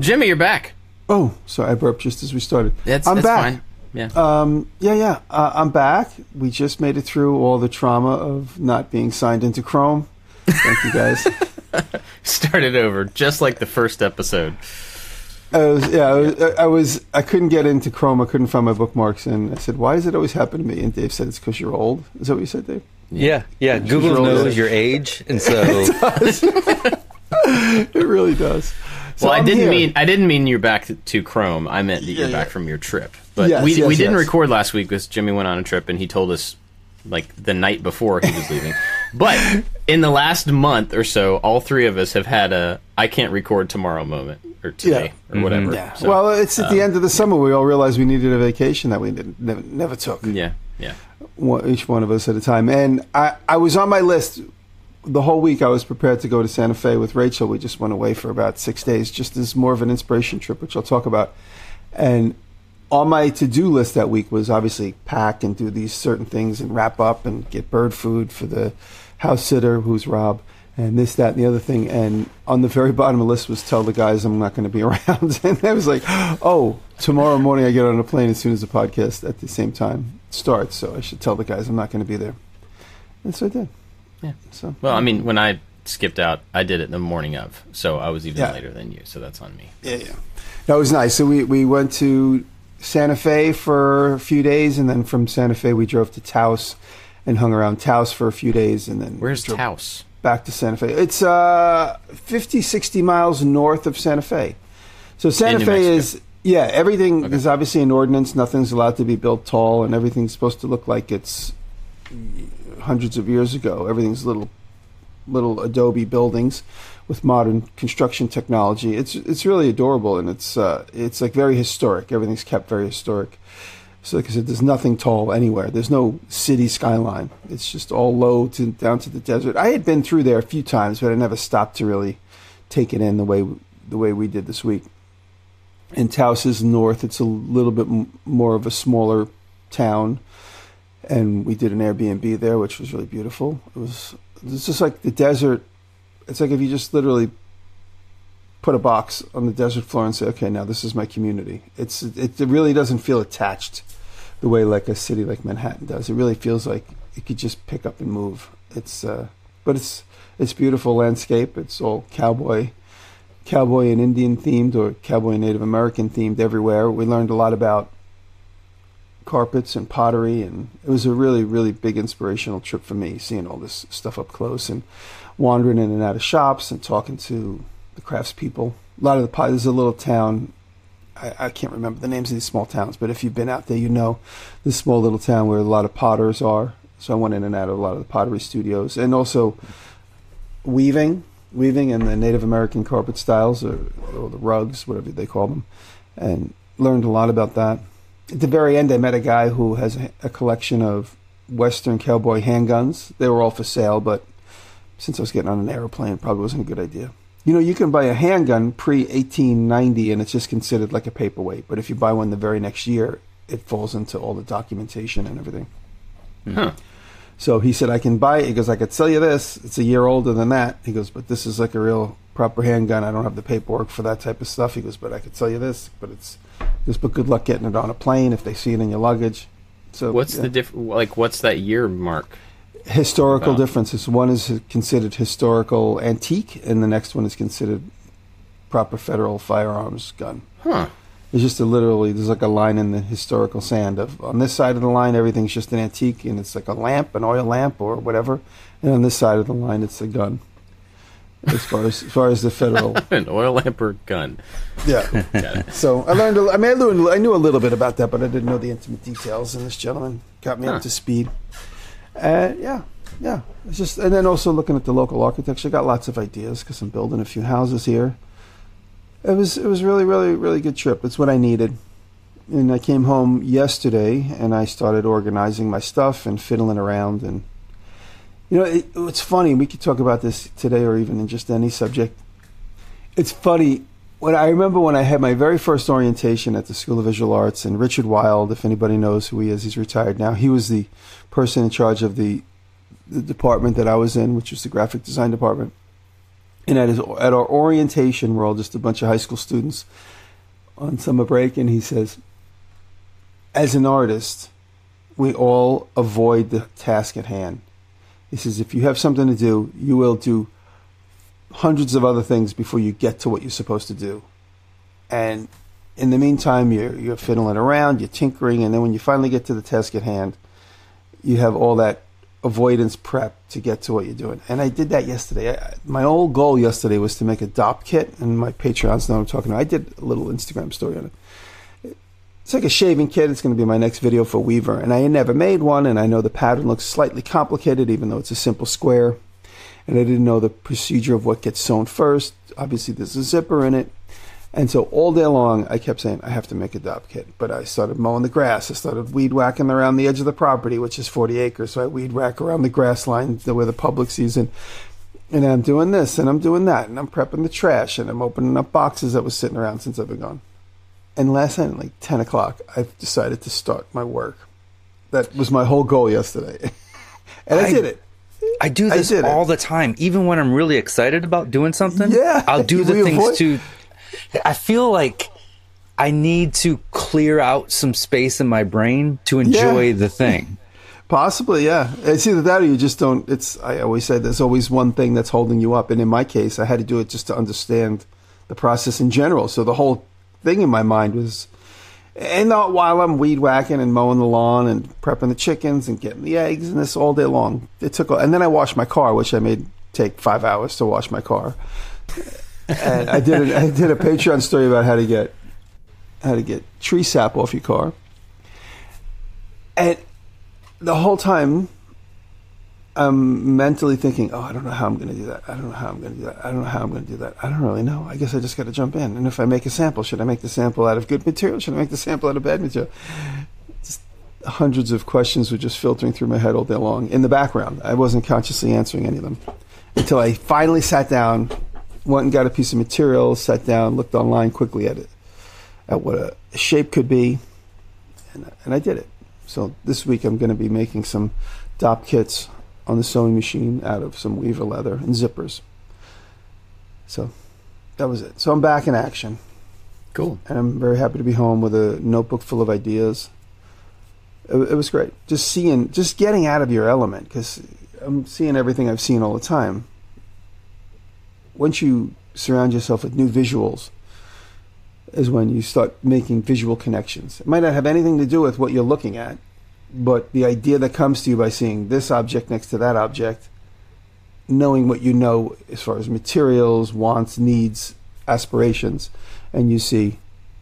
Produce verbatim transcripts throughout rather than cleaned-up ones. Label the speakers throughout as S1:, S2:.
S1: Jimmy, you're back.
S2: Oh, sorry, I burped just as we started.
S1: That's,
S2: I'm
S1: that's
S2: back.
S1: fine. Yeah.
S2: Um, yeah, yeah. Uh, I'm back. We just made it through all the trauma of not being signed into Chrome. Thank you, guys.
S1: Started over, just like the first episode.
S2: I was, yeah, I was, I was. I couldn't get into Chrome. I couldn't find my bookmarks, and I said, "Why does it always happen to me?" And Dave said, "It's because you're old." Is that what you said, Dave?
S3: Yeah, yeah. Google knows your age, and so
S2: it does. It really does. So
S1: well, I
S2: I'm
S1: didn't
S2: here.
S1: mean I didn't mean you're back to Chrome. I meant that you're
S2: Yeah,
S1: back
S2: yeah.
S1: from your trip. But
S2: Yes,
S1: we
S2: yes,
S1: we didn't
S2: yes.
S1: record last week because Jimmy went on a trip and he told us like the night before he was leaving. But in the last month or so, all three of us have had a I can't record tomorrow moment or today
S2: Yeah.
S1: or whatever.
S2: Yeah.
S1: So,
S2: well, it's at the
S1: um,
S2: end of the summer. We all realized we needed a vacation that we didn't, never, never took.
S1: Yeah, yeah.
S2: One, each one of us at a time. And I, I was on my list the whole week. I was prepared to go to Santa Fe with Rachel. We just went away for about six days, just as more of an inspiration trip, which I'll talk about. And on my to-do list that week was obviously pack and do these certain things and wrap up and get bird food for the house sitter, who's Rob, and this, that, and the other thing. And on the very bottom of the list was tell the guys I'm not going to be around. And I was like, oh, tomorrow morning I get on a plane as soon as the podcast at the same time starts, so I should tell the guys I'm not going to be there. And so I did.
S1: Yeah.
S2: So
S1: Well, I mean, when I skipped out, I did it the morning of, so I was even
S2: Yeah.
S1: later than you. So that's on me.
S2: Yeah, yeah. That was nice. So we, we went to Santa Fe for a few days, and then from Santa Fe we drove to Taos and hung around Taos for a few days, and then
S1: Where's
S2: drove
S1: Taos?
S2: back to Santa Fe. It's uh, fifty, sixty miles north of Santa Fe. So Santa
S1: New
S2: Fe
S1: Mexico.
S2: is, yeah, everything,
S1: Okay.
S2: there's obviously an ordinance. Nothing's allowed to be built tall, and everything's supposed to look like it's hundreds of years ago. Everything's little little adobe buildings with modern construction technology. It's it's really adorable, and it's uh, it's like very historic. Everything's kept very historic. So like I said, there's nothing tall anywhere. There's no city skyline. It's just all low to down to the desert. I had been through there a few times, but I never stopped to really take it in the way the way we did this week. And Taos is north. It's a little bit m- more of a smaller town, and we did an Airbnb there, which was really beautiful. It was it's just like the desert. It's like if you just literally put a box on the desert floor and say, okay, now this is my community. It's it, it really doesn't feel attached the way like a city like Manhattan does. It really feels like it could just pick up and move. It's uh, but it's it's beautiful landscape. It's all cowboy, cowboy and Indian themed, or cowboy and Native American themed everywhere. We learned a lot about carpets and pottery, and it was a really, really big inspirational trip for me, seeing all this stuff up close and wandering in and out of shops and talking to the craftspeople. A lot of the pot. There's a little town. I, I can't remember the names of these small towns, but if you've been out there, you know this small little town where a lot of potters are. So I went in and out of a lot of the pottery studios, and also weaving, weaving in the Native American carpet styles, or, or the rugs, whatever they call them, and learned a lot about that. At the very end, I met a guy who has a, a collection of Western cowboy handguns. They were all for sale, but since I was getting on an airplane, it probably wasn't a good idea. You know, you can buy a handgun pre eighteen ninety, and it's just considered like a paperweight. But if you buy one the very next year, it falls into all the documentation and everything.
S1: Huh.
S2: So he said, I can buy it. He goes, I could sell you this. It's a year older than that. He goes, but this is like a real proper handgun. I don't have the paperwork for that type of stuff. He goes, but I could sell you this. But it's just, but good luck getting it on a plane if they see it in your luggage. So
S1: What's
S2: yeah.
S1: the diff? Like, what's that year mark?
S2: Historical
S1: About?
S2: differences. One is considered historical antique, and the next one is considered proper federal firearms gun.
S1: Huh.
S2: It's just a literally, there's like a line in the historical sand of, on this side of the line, everything's just an antique, and it's like a lamp, an oil lamp or whatever. And on this side of the line, it's a gun. As far as, as far as the federal.
S1: An oil lamp or gun?
S2: Yeah.
S1: Got it.
S2: So I learned, a, I mean, I learned, I knew a little bit about that, but I didn't know the intimate details, and this gentleman got me
S1: Huh.
S2: up to speed. Uh, yeah, yeah. It's just, and then also looking at the local architecture, got lots of ideas because I'm building a few houses here. It was it was really really really good trip. It's what I needed. And I came home yesterday and I started organizing my stuff and fiddling around. And you know, it, it's funny. We could talk about this today or even in just any subject. It's funny. When I remember when I had my very first orientation at the School of Visual Arts, and Richard Wild, if anybody knows who he is, he's retired now. He was the person in charge of the, the department that I was in, which was the graphic design department. And at his at our orientation, we're all just a bunch of high school students on summer break, and he says, as an artist, we all avoid the task at hand. He says, if you have something to do, you will do hundreds of other things before you get to what you're supposed to do. And in the meantime, you're, you're fiddling around, you're tinkering, and then when you finally get to the task at hand, you have all that avoidance prep to get to what you're doing. And I did that yesterday. I, my old goal yesterday was to make a D O P kit, and my Patreons know what I'm talking about. I did a little Instagram story on it. It's like a shaving kit. It's going to be my next video for Weaver. And I had never made one, and I know the pattern looks slightly complicated, even though it's a simple square. And I didn't know the procedure of what gets sewn first. Obviously, there's a zipper in it. And so all day long, I kept saying, I have to make a D O P kit. But I started mowing the grass. I started weed whacking around the edge of the property, which is forty acres. So I weed whack around the grass line where the public sees it. And I'm doing this, and I'm doing that, and I'm prepping the trash, and I'm opening up boxes that was sitting around since I've been gone. And last night, at like ten o'clock, I've decided to start my work. That was my whole goal yesterday. And I, I did it.
S3: I do this I all it. the time. Even when I'm really excited about doing something,
S2: yeah,
S3: I'll do the things avoid- to... I feel like I need to clear out some space in my brain to enjoy yeah. the thing.
S2: Possibly, yeah. It's either that or you just don't. It's. I always say there's always one thing that's holding you up. And in my case, I had to do it just to understand the process in general. So the whole thing in my mind was, and not while I'm weed whacking and mowing the lawn and prepping the chickens and getting the eggs and this all day long. It took, and then I washed my car, which I made take five hours to wash my car. And I did a, I did a Patreon story about how to get how to get tree sap off your car. And the whole time, I'm mentally thinking, oh, I don't know how I'm going to do that. I don't know how I'm going to do that. I don't know how I'm going to do that. I don't really know. I guess I just got to jump in. And if I make a sample, should I make the sample out of good material? Should I make the sample out of bad material? Just hundreds of questions were just filtering through my head all day long in the background. I wasn't consciously answering any of them until I finally sat down, went and got a piece of material, sat down, looked online quickly at it, at what a shape could be, and, and I did it. So this week I'm going to be making some D O P kits on the sewing machine out of some Weaver leather and zippers. So that was it. So I'm back in action.
S1: Cool.
S2: And I'm very happy to be home with a notebook full of ideas. It, it was great. Just seeing, just getting out of your element, because I'm seeing everything I've seen all the time. Once you surround yourself with new visuals is when you start making visual connections. It might not have anything to do with what you're looking at, but the idea that comes to you by seeing this object next to that object, knowing what you know as far as materials, wants, needs, aspirations, and you see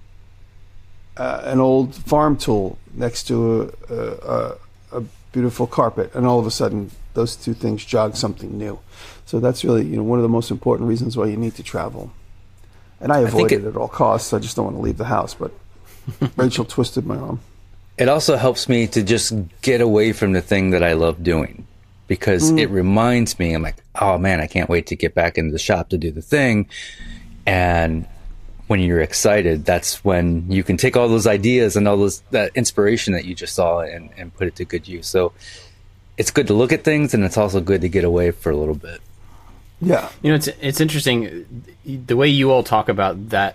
S2: uh, an old farm tool next to a, a, a beautiful carpet, and all of a sudden those two things jog something new. So that's really, you know, one of the most important reasons why you need to travel. And I avoid I it, it at all costs. I just don't want to leave the house. But Rachel twisted my arm.
S3: It also helps me to just get away from the thing that I love doing, because mm. it reminds me, I'm like, oh man, I can't wait to get back into the shop to do the thing. And when you're excited, that's when you can take all those ideas and all those that inspiration that you just saw and, and put it to good use. So it's good to look at things, and it's also good to get away for a little bit.
S2: Yeah.
S1: You know, it's it's interesting. The way you all talk about that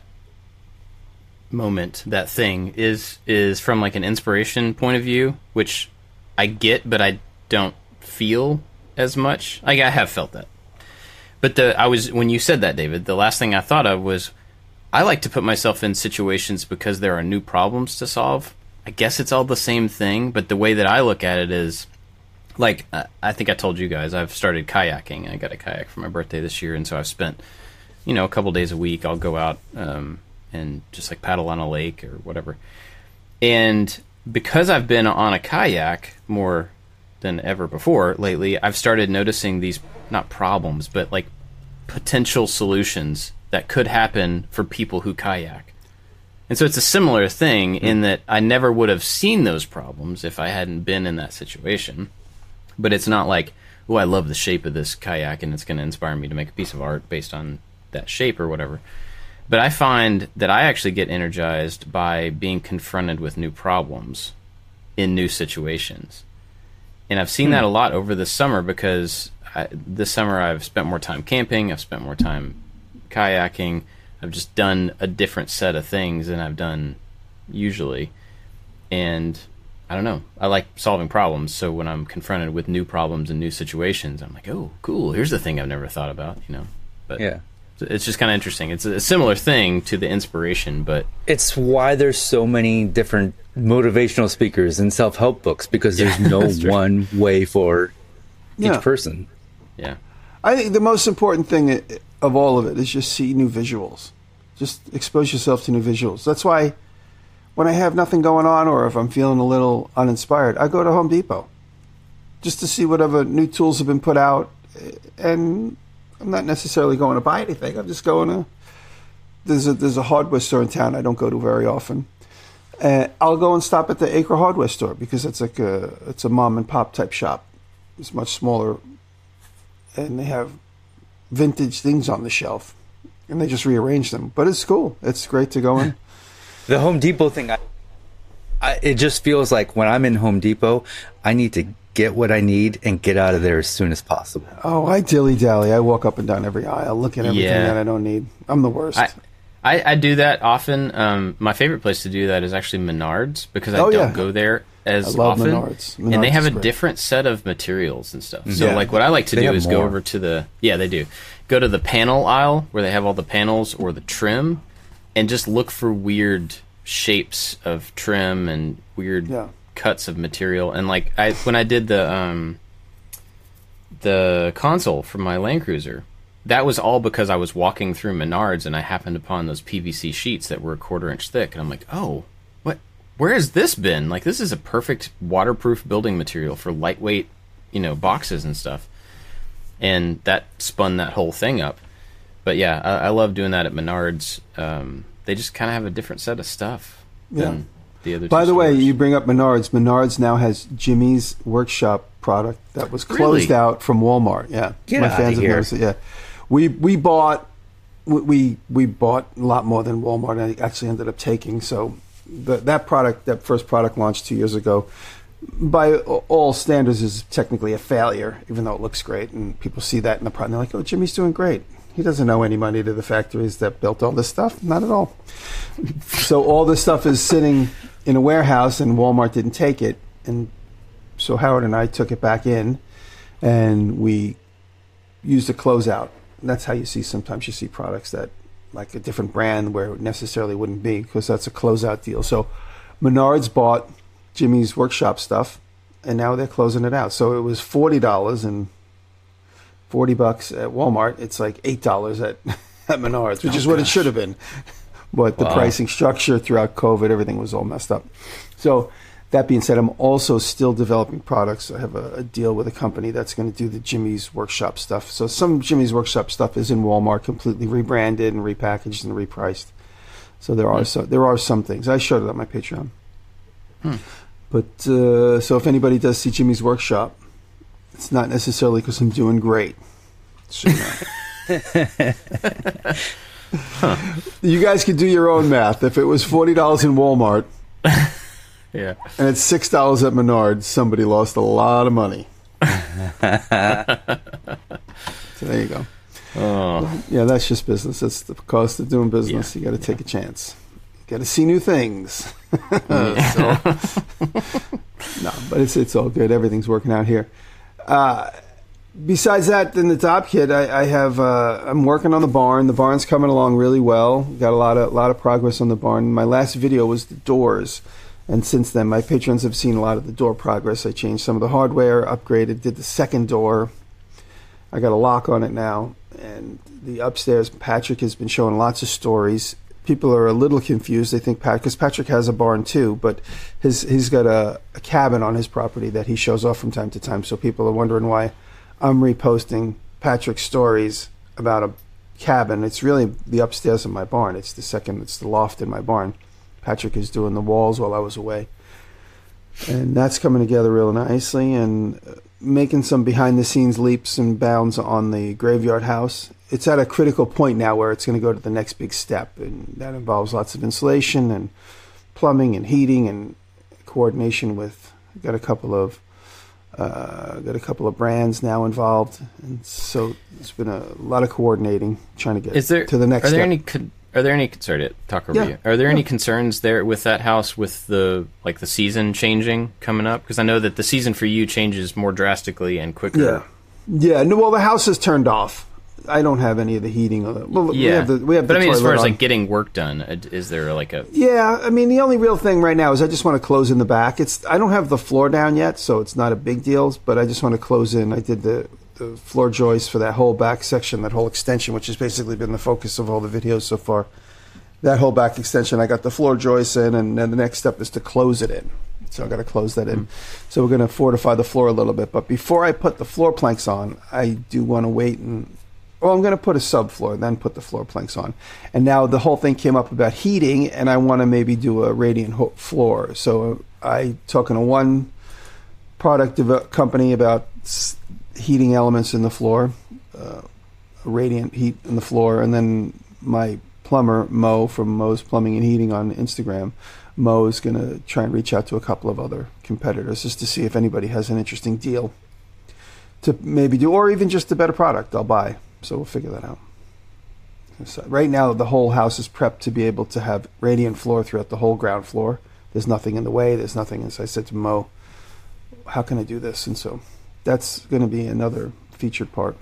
S1: moment, that thing, is is from like an inspiration point of view, which I get, but I don't feel as much. Like, I have felt that. But the I was when you said that, David, the last thing I thought of was I like to put myself in situations because there are new problems to solve. I guess it's all the same thing, but the way that I look at it is, like, uh, I think I told you guys, I've started kayaking. I got a kayak for my birthday this year, and so I've spent, you know, a couple days a week. I'll go out um, and just, like, paddle on a lake or whatever. And because I've been on a kayak more than ever before lately, I've started noticing these, not problems, but, like, potential solutions that could happen for people who kayak. And so it's a similar thing mm-hmm. in that I never would have seen those problems if I hadn't been in that situation. But it's not like, oh, I love the shape of this kayak and it's going to inspire me to make a piece of art based on that shape or whatever. But I find that I actually get energized by being confronted with new problems in new situations. And I've seen hmm. that a lot over the summer because I, this summer I've spent more time camping. I've spent more time kayaking. I've just done a different set of things than I've done usually. And I don't know. I like solving problems. So when I'm confronted with new problems and new situations, I'm like, oh, cool. Here's the thing I've never thought about, you know. But
S3: yeah.
S1: It's just kind of interesting. It's a similar thing to the inspiration, but
S3: it's why there's so many different motivational speakers and self-help books, because there's
S1: yeah,
S3: no one way for
S2: yeah.
S3: each person.
S1: Yeah.
S2: I think the most important thing of all of it is just see new visuals. Just expose yourself to new visuals. That's why when I have nothing going on, or if I'm feeling a little uninspired, I go to Home Depot just to see whatever new tools have been put out. And I'm not necessarily going to buy anything. I'm just going to. There's a there's a hardware store in town I don't go to very often. And I'll go and stop at the Acre Hardware store because it's like a it's a mom and pop type shop. It's much smaller, and they have vintage things on the shelf, and they just rearrange them. But it's cool. It's great to go in.
S3: The Home Depot thing, I, I, it just feels like when I'm in Home Depot, I need to get what I need and get out of there as soon as possible.
S2: Oh, I dilly-dally. I walk up and down every aisle, look at everything
S1: yeah.
S2: that I don't need. I'm the worst.
S1: I, I, I do that often. Um, my favorite place to do that is actually Menards, because I
S2: oh,
S1: don't
S2: yeah.
S1: go there as
S2: I love
S1: often.
S2: Menards. Menards
S1: and they have a
S2: great.
S1: different set of materials and stuff. So,
S2: Yeah.
S1: like, what I like to
S3: They
S1: do
S3: have
S1: is
S3: more.
S1: go over to the... Yeah, they do. Go to the panel aisle, where they have all the panels or the trim, and just look for weird shapes of trim and weird
S2: Yeah.
S1: cuts of material. And, like, I when I did the... Um, the console for my Land Cruiser, that was all because I was walking through Menards and I happened upon those P V C sheets that were a quarter inch thick, and I'm like, oh, what? Where has this been? Like, this is a perfect waterproof building material for lightweight, you know, boxes and stuff. And that spun that whole thing up. But yeah, I, I love doing that at Menards. Um, they just kind of have a different set of stuff than
S2: Yeah.
S1: the other.
S2: By
S1: two
S2: the way,
S1: stores.
S2: you bring up Menards. Menards now has Jimmy's Workshop product that was closed
S1: Really?
S2: out from Walmart. Yeah,
S3: Get
S2: my
S3: outta
S2: fans have
S3: here.
S2: noticed it. Yeah, we we bought we we, we bought a lot more than Walmart. I actually ended up taking. So the, that product, that first product launched two years ago, by all standards, is technically a failure. Even though it looks great and people see that in the product, they're like, "Oh, Jimmy's doing great." He doesn't owe any money to the factories that built all this stuff. Not at all. So all this stuff is sitting in a warehouse, and Walmart didn't take it. And so Howard and I took it back in, and we used a closeout. And that's how you see sometimes you see products that, like a different brand, where it necessarily wouldn't be, because that's a closeout deal. So Menards bought Jimmy's Workshop stuff, and now they're closing it out. So it was forty dollars and forty bucks at Walmart. It's like eight dollars at at Menards, which
S1: Oh,
S2: is what it
S1: gosh.
S2: should have been. But the
S3: Wow.
S2: pricing structure throughout COVID, everything was all messed up. So that being said, I'm also still developing products. I have a, a deal with a company that's going to do the Jimmy's Workshop stuff. So some Jimmy's Workshop stuff is in Walmart, completely rebranded and repackaged and repriced. So there are so there are some things. I showed it on my Patreon.
S1: Hmm.
S2: But uh, so if anybody does see Jimmy's Workshop, it's not necessarily because I'm doing great. So, no.
S1: Huh.
S2: You guys could do your own math. If it was forty dollars in Walmart
S1: Yeah.
S2: and it's six dollars at Menards, somebody lost a lot of money. So there you go.
S1: Oh.
S2: Yeah, that's just business. That's the cost of doing business.
S1: Yeah.
S2: You got to take a chance. You got to see new things. So, no, but it's it's all good. Everything's working out here. Uh, besides that, in the Top Kit, I, I have uh, I'm working on the barn. The barn's coming along really well. Got a lot of lot of progress on the barn. My last video was the doors, and since then, my patrons have seen a lot of the door progress. I changed some of the hardware, upgraded, did the second door. I got a lock on it now, and the upstairs, Patrick has been showing lots of stories. People are a little confused. They think Pat, because Patrick has a barn too, but his he's got a, a cabin on his property that he shows off from time to time. So people are wondering why I'm reposting Patrick's stories about a cabin. It's really the upstairs of my barn. It's the second, it's the loft in my barn. Patrick is doing the walls while I was away. And that's coming together real nicely, and making some behind-the-scenes leaps and bounds on the graveyard house. It's at a critical point now where it's going to go to the next big step, and that involves lots of insulation and plumbing and heating and coordination with, I've got a couple of Uh, got a couple of brands now involved, and so it's been a lot of coordinating, trying to get
S1: Is there,
S2: to the next
S1: are there
S2: step.
S1: any con- are there any sorry to talk over
S2: Yeah,
S1: you? Are there
S2: yeah.
S1: any concerns there with that house with the like the season changing coming up? Because I know that the season for you changes more drastically and quicker.
S2: Yeah, yeah. No, well, the house is turned off. I don't have any of the heating. Of it. Well,
S1: Yeah,
S2: we have the, we have
S1: but
S2: the
S1: I mean, as far
S2: toilet
S1: as
S2: on.
S1: like getting work done, uh, is there like a
S2: Yeah, I mean, the only real thing right now is I just want to close in the back. It's I don't have the floor down yet, so it's not a big deal, but I just want to close in. I did the, the floor joist for that whole back section, that whole extension, which has basically been the focus of all the videos so far. That whole back extension, I got the floor joist in, and then the next step is to close it in. So I got to close that in. Mm-hmm. So we're going to fortify the floor a little bit. But before I put the floor planks on, I do want to wait and... Well, I'm going to put a subfloor, then put the floor planks on. And now the whole thing came up about heating, and I want to maybe do a radiant ho- floor. So I talking to one product dev- company about s- heating elements in the floor, uh, radiant heat in the floor, and then my plumber, Mo, from Mo's Plumbing and Heating on Instagram, Mo is going to try and reach out to a couple of other competitors just to see if anybody has an interesting deal to maybe do, or even just a better product I'll buy. So we'll figure that out. So right now, the whole house is prepped to be able to have radiant floor throughout the whole ground floor. There's nothing in the way. There's nothing. As I said to Mo, how can I do this? And so that's going to be another featured part.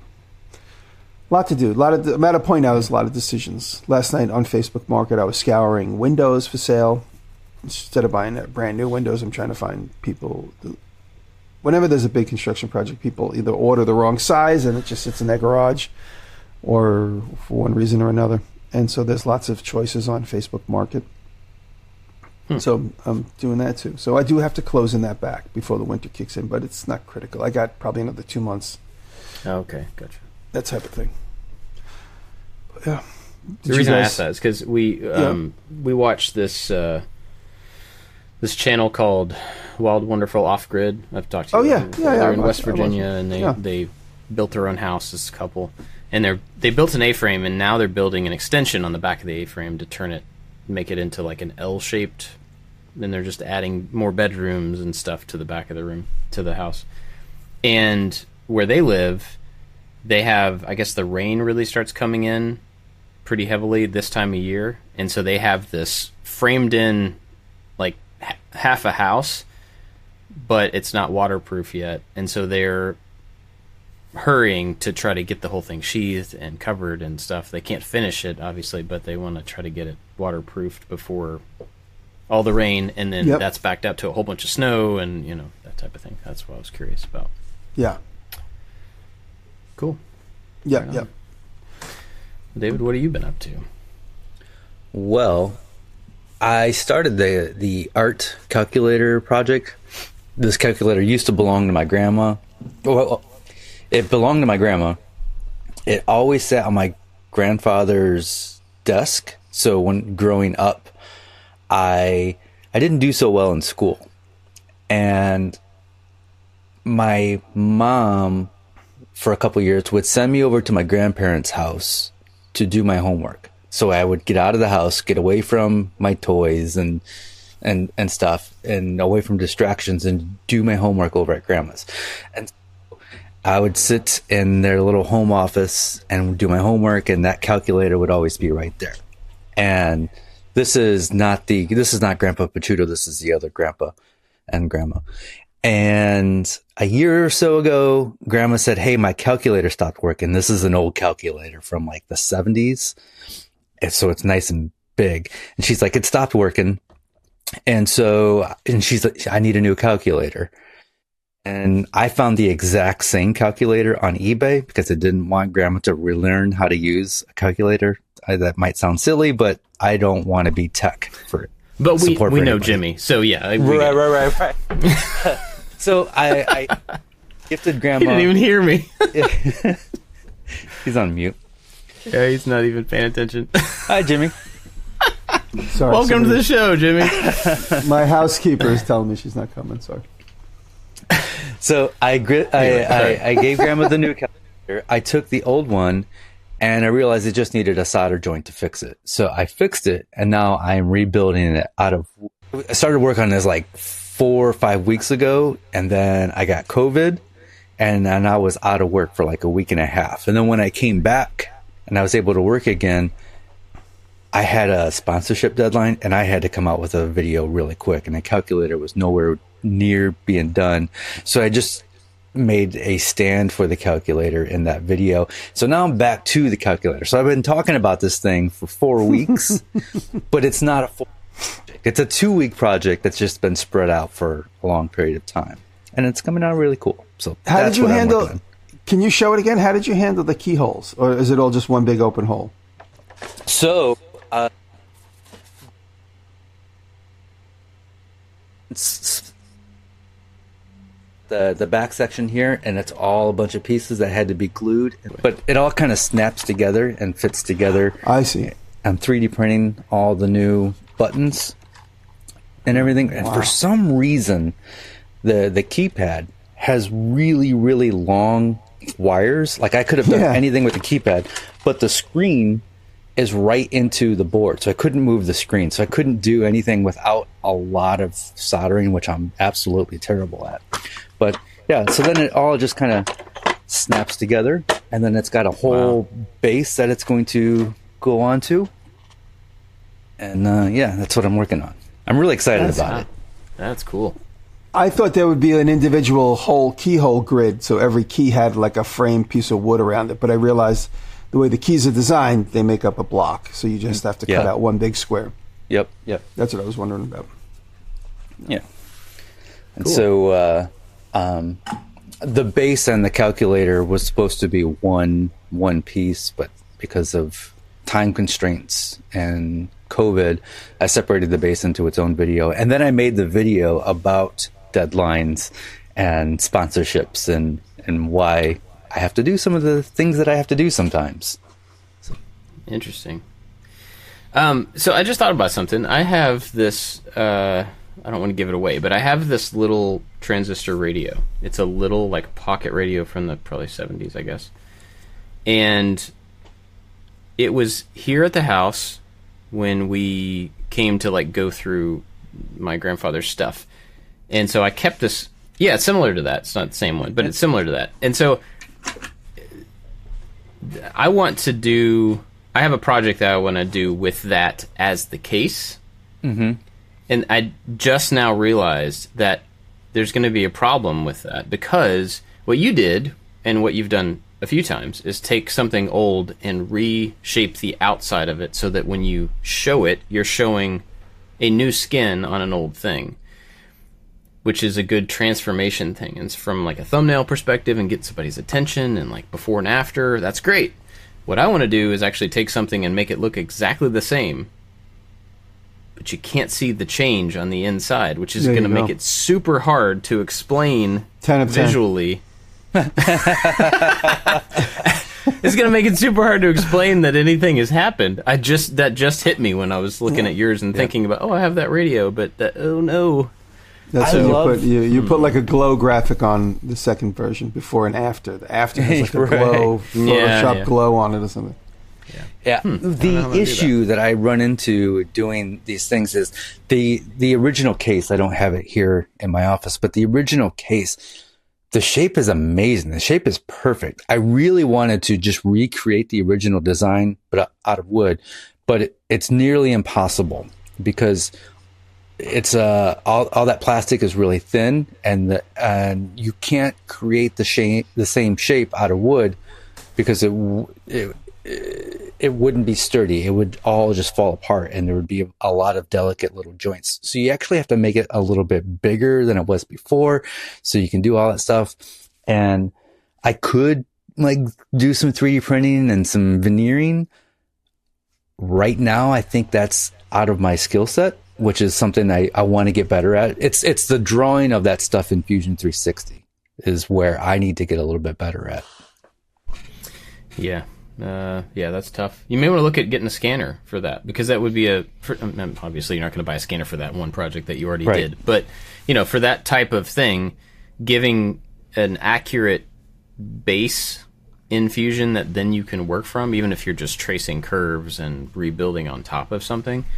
S2: A lot to do. A lot of. I'm at a point now. There's a lot of decisions. Last night on Facebook Market, I was scouring windows for sale. Instead of buying brand new windows, I'm trying to find people. Whenever there's a big construction project, people either order the wrong size and it just sits in their garage, or for one reason or another. And so there's lots of choices on Facebook Market. Hmm. So I'm doing that too. So I do have to close in that back before the winter kicks in, but it's not critical. I got probably another two months.
S1: Oh, okay, gotcha.
S2: That type of thing. But yeah. Did
S1: The reason
S2: guys...
S1: I asked that is because we um, yeah. we watched this uh, this channel called Wild Wonderful Off Grid. I've talked to
S2: oh,
S1: you.
S2: Yeah, yeah,
S1: They're
S2: yeah,
S1: in
S2: I
S1: West
S2: watched,
S1: Virginia, and they,
S2: yeah.
S1: they built their own house. This couple, and they're they built an A-frame, and now they're building an extension on the back of the A-frame to turn it, make it into like an L-shaped. Then they're just adding more bedrooms and stuff to the back of the room to the house. And where they live, they have, I guess, the rain really starts coming in pretty heavily this time of year, and so they have this framed in like h- half a house, but it's not waterproof yet, and so they're hurrying to try to get the whole thing sheathed and covered and stuff. They can't finish it, obviously, but they want to try to get it waterproofed before all the rain, and then
S2: yep.
S1: that's backed up to a whole bunch of snow and, you know, that type of thing. That's what I was curious about.
S2: Yeah.
S1: Cool.
S2: Yeah,
S1: right
S2: yeah.
S1: David, what have you been up to?
S3: Well, I started the the art calculator project. This calculator used to belong to my grandma. Well, it belonged to my grandma. It always sat on my grandfather's desk. So when growing up, I I didn't do so well in school. And my mom, for a couple of years, would send me over to my grandparents' house to do my homework. So I would get out of the house, get away from my toys and and and stuff, and away from distractions, and do my homework over at grandma's. And I would sit in their little home office and do my homework, and that calculator would always be right there. And this is not the this is not Grandpa Pachuto. This is the other grandpa and grandma. And a year or so ago, Grandma said, "Hey, my calculator stopped working." This is an old calculator from like the seventies. And so it's nice and big. And she's like, "It stopped working." And so, and she's like, "I need a new calculator." And I found the exact same calculator on eBay because I didn't want Grandma to relearn how to use a calculator. I, that might sound silly, but I don't want to be tech for it.
S1: But we, we know Jimmy, so yeah.
S3: Right, right, right, right, right. So I, I gifted Grandma.
S1: He didn't even hear me.
S3: He's on mute.
S1: Yeah, he's not even paying attention.
S3: Hi, Jimmy.
S2: Sorry,
S1: Welcome
S2: somebody,
S1: to the show, Jimmy.
S2: My housekeeper is telling me she's not coming. Sorry.
S3: So I, gri- I, I, I gave Grandma the new calculator. I took the old one, and I realized it just needed a solder joint to fix it. So I fixed it, and now I'm rebuilding it out of. I started work on this like four or five weeks ago, and then I got COVID, and then I was out of work for like a week and a half. And then when I came back and I was able to work again, I had a sponsorship deadline, and I had to come out with a video really quick, and the calculator was nowhere near being done. So I just made a stand for the calculator in that video. So now I'm back to the calculator. So I've been talking about this thing for four weeks, but it's not a full project. It's a two-week project that's just been spread out for a long period of time, and it's coming out really cool. So
S2: how
S3: that's
S2: did you
S3: what
S2: handle?
S3: I'm working on.
S2: Can you show it again? How did you handle the keyholes, or is it all just one big open hole?
S3: So. Uh, it's the the back section here, and it's all a bunch of pieces that had to be glued, but it all kind of snaps together and fits together.
S2: I see.
S3: I'm three D printing all the new buttons and everything, and
S2: Wow.
S3: for some reason, the the keypad has really really long wires. Like I could have done
S2: Yeah.
S3: anything with the keypad, but the screen is right into the board, so I couldn't move the screen, so I couldn't do anything without a lot of soldering, which I'm absolutely terrible at. But yeah, so then it all just kind of snaps together, and then it's got a whole
S1: Wow.
S3: base that it's going to go onto, and uh, yeah, that's what I'm working on. I'm really excited
S2: That's-
S3: about it.
S1: That's cool.
S2: I thought there would be an individual hole keyhole grid, so every key had like a framed piece of wood around it. But I realized the way the keys are designed, they make up a block, so you just have to cut
S3: Yeah.
S2: out one big square.
S3: Yep, yep.
S2: That's what I was wondering about.
S3: Yeah. And
S1: Cool.
S3: so uh, um, the base and the calculator was supposed to be one one piece, but because of time constraints and COVID, I separated the base into its own video. And then I made the video about deadlines and sponsorships and, and why I have to do some of the things that I have to do sometimes.
S1: Interesting. Um, so I just thought about something. I have this, uh, I don't want to give it away, but I have this little transistor radio. It's a little, like, pocket radio from the probably seventies, I guess. And it was here at the house when we came to, like, go through my grandfather's stuff. And so I kept this, yeah, it's similar to that. It's not the same one, but it's similar to that. And so I want to do, I have a project that I want to do with that as the case.
S3: Mm-hmm.
S1: And I just now realized that there's going to be a problem with that, because what you did and what you've done a few times is take something old and reshape the outside of it so that when you show it, you're showing a new skin on an old thing, which is a good transformation thing. And it's from like a thumbnail perspective and get somebody's attention and like before and after. That's great. What I want to do is actually take something and make it look exactly the same, but you can't see the change on the inside, which is
S2: There
S1: going to
S2: you
S1: make
S2: go.
S1: it super hard to explain
S2: ten of ten.
S1: visually. It's going to make it super hard to explain that anything has happened. I just that just hit me when I was looking at yours and thinking about, oh, I have that radio, but that, oh no.
S2: That's
S3: I
S2: what you
S3: love-
S2: put. You, you put like a glow graphic on the second version, before and after. The after has like a
S3: Right.
S2: glow,
S1: Yeah,
S2: Photoshop
S1: yeah.
S2: glow on it or something.
S3: Yeah,
S1: know how
S3: the
S1: to do
S3: issue that. I run into doing these things is the the original case. I don't have it here in my office, but the original case, the shape is amazing. The shape is perfect. I really wanted to just recreate the original design, but out of wood, but it, it's nearly impossible because it's uh all, all that plastic is really thin, and the, and you can't create the shape the same shape out of wood because it w- it it wouldn't be sturdy. It would all just fall apart, and there would be a lot of delicate little joints. So you actually have to make it a little bit bigger than it was before, so you can do all that stuff. And I could like do some three D printing and some veneering. Right now, I think that's out of my skill set, which is something I, I want to get better at. It's it's the drawing of that stuff in Fusion three sixty is where I need to get a little bit better at.
S1: Yeah. Uh, yeah, that's tough. You may want to look at getting a scanner for that, because that would be a. For, um, obviously, you're not going to buy a scanner for that one project that you already
S3: Right.
S1: did, but you know, for that type of thing, giving an accurate base in Fusion that then you can work from, even if you're just tracing curves and rebuilding on top of something.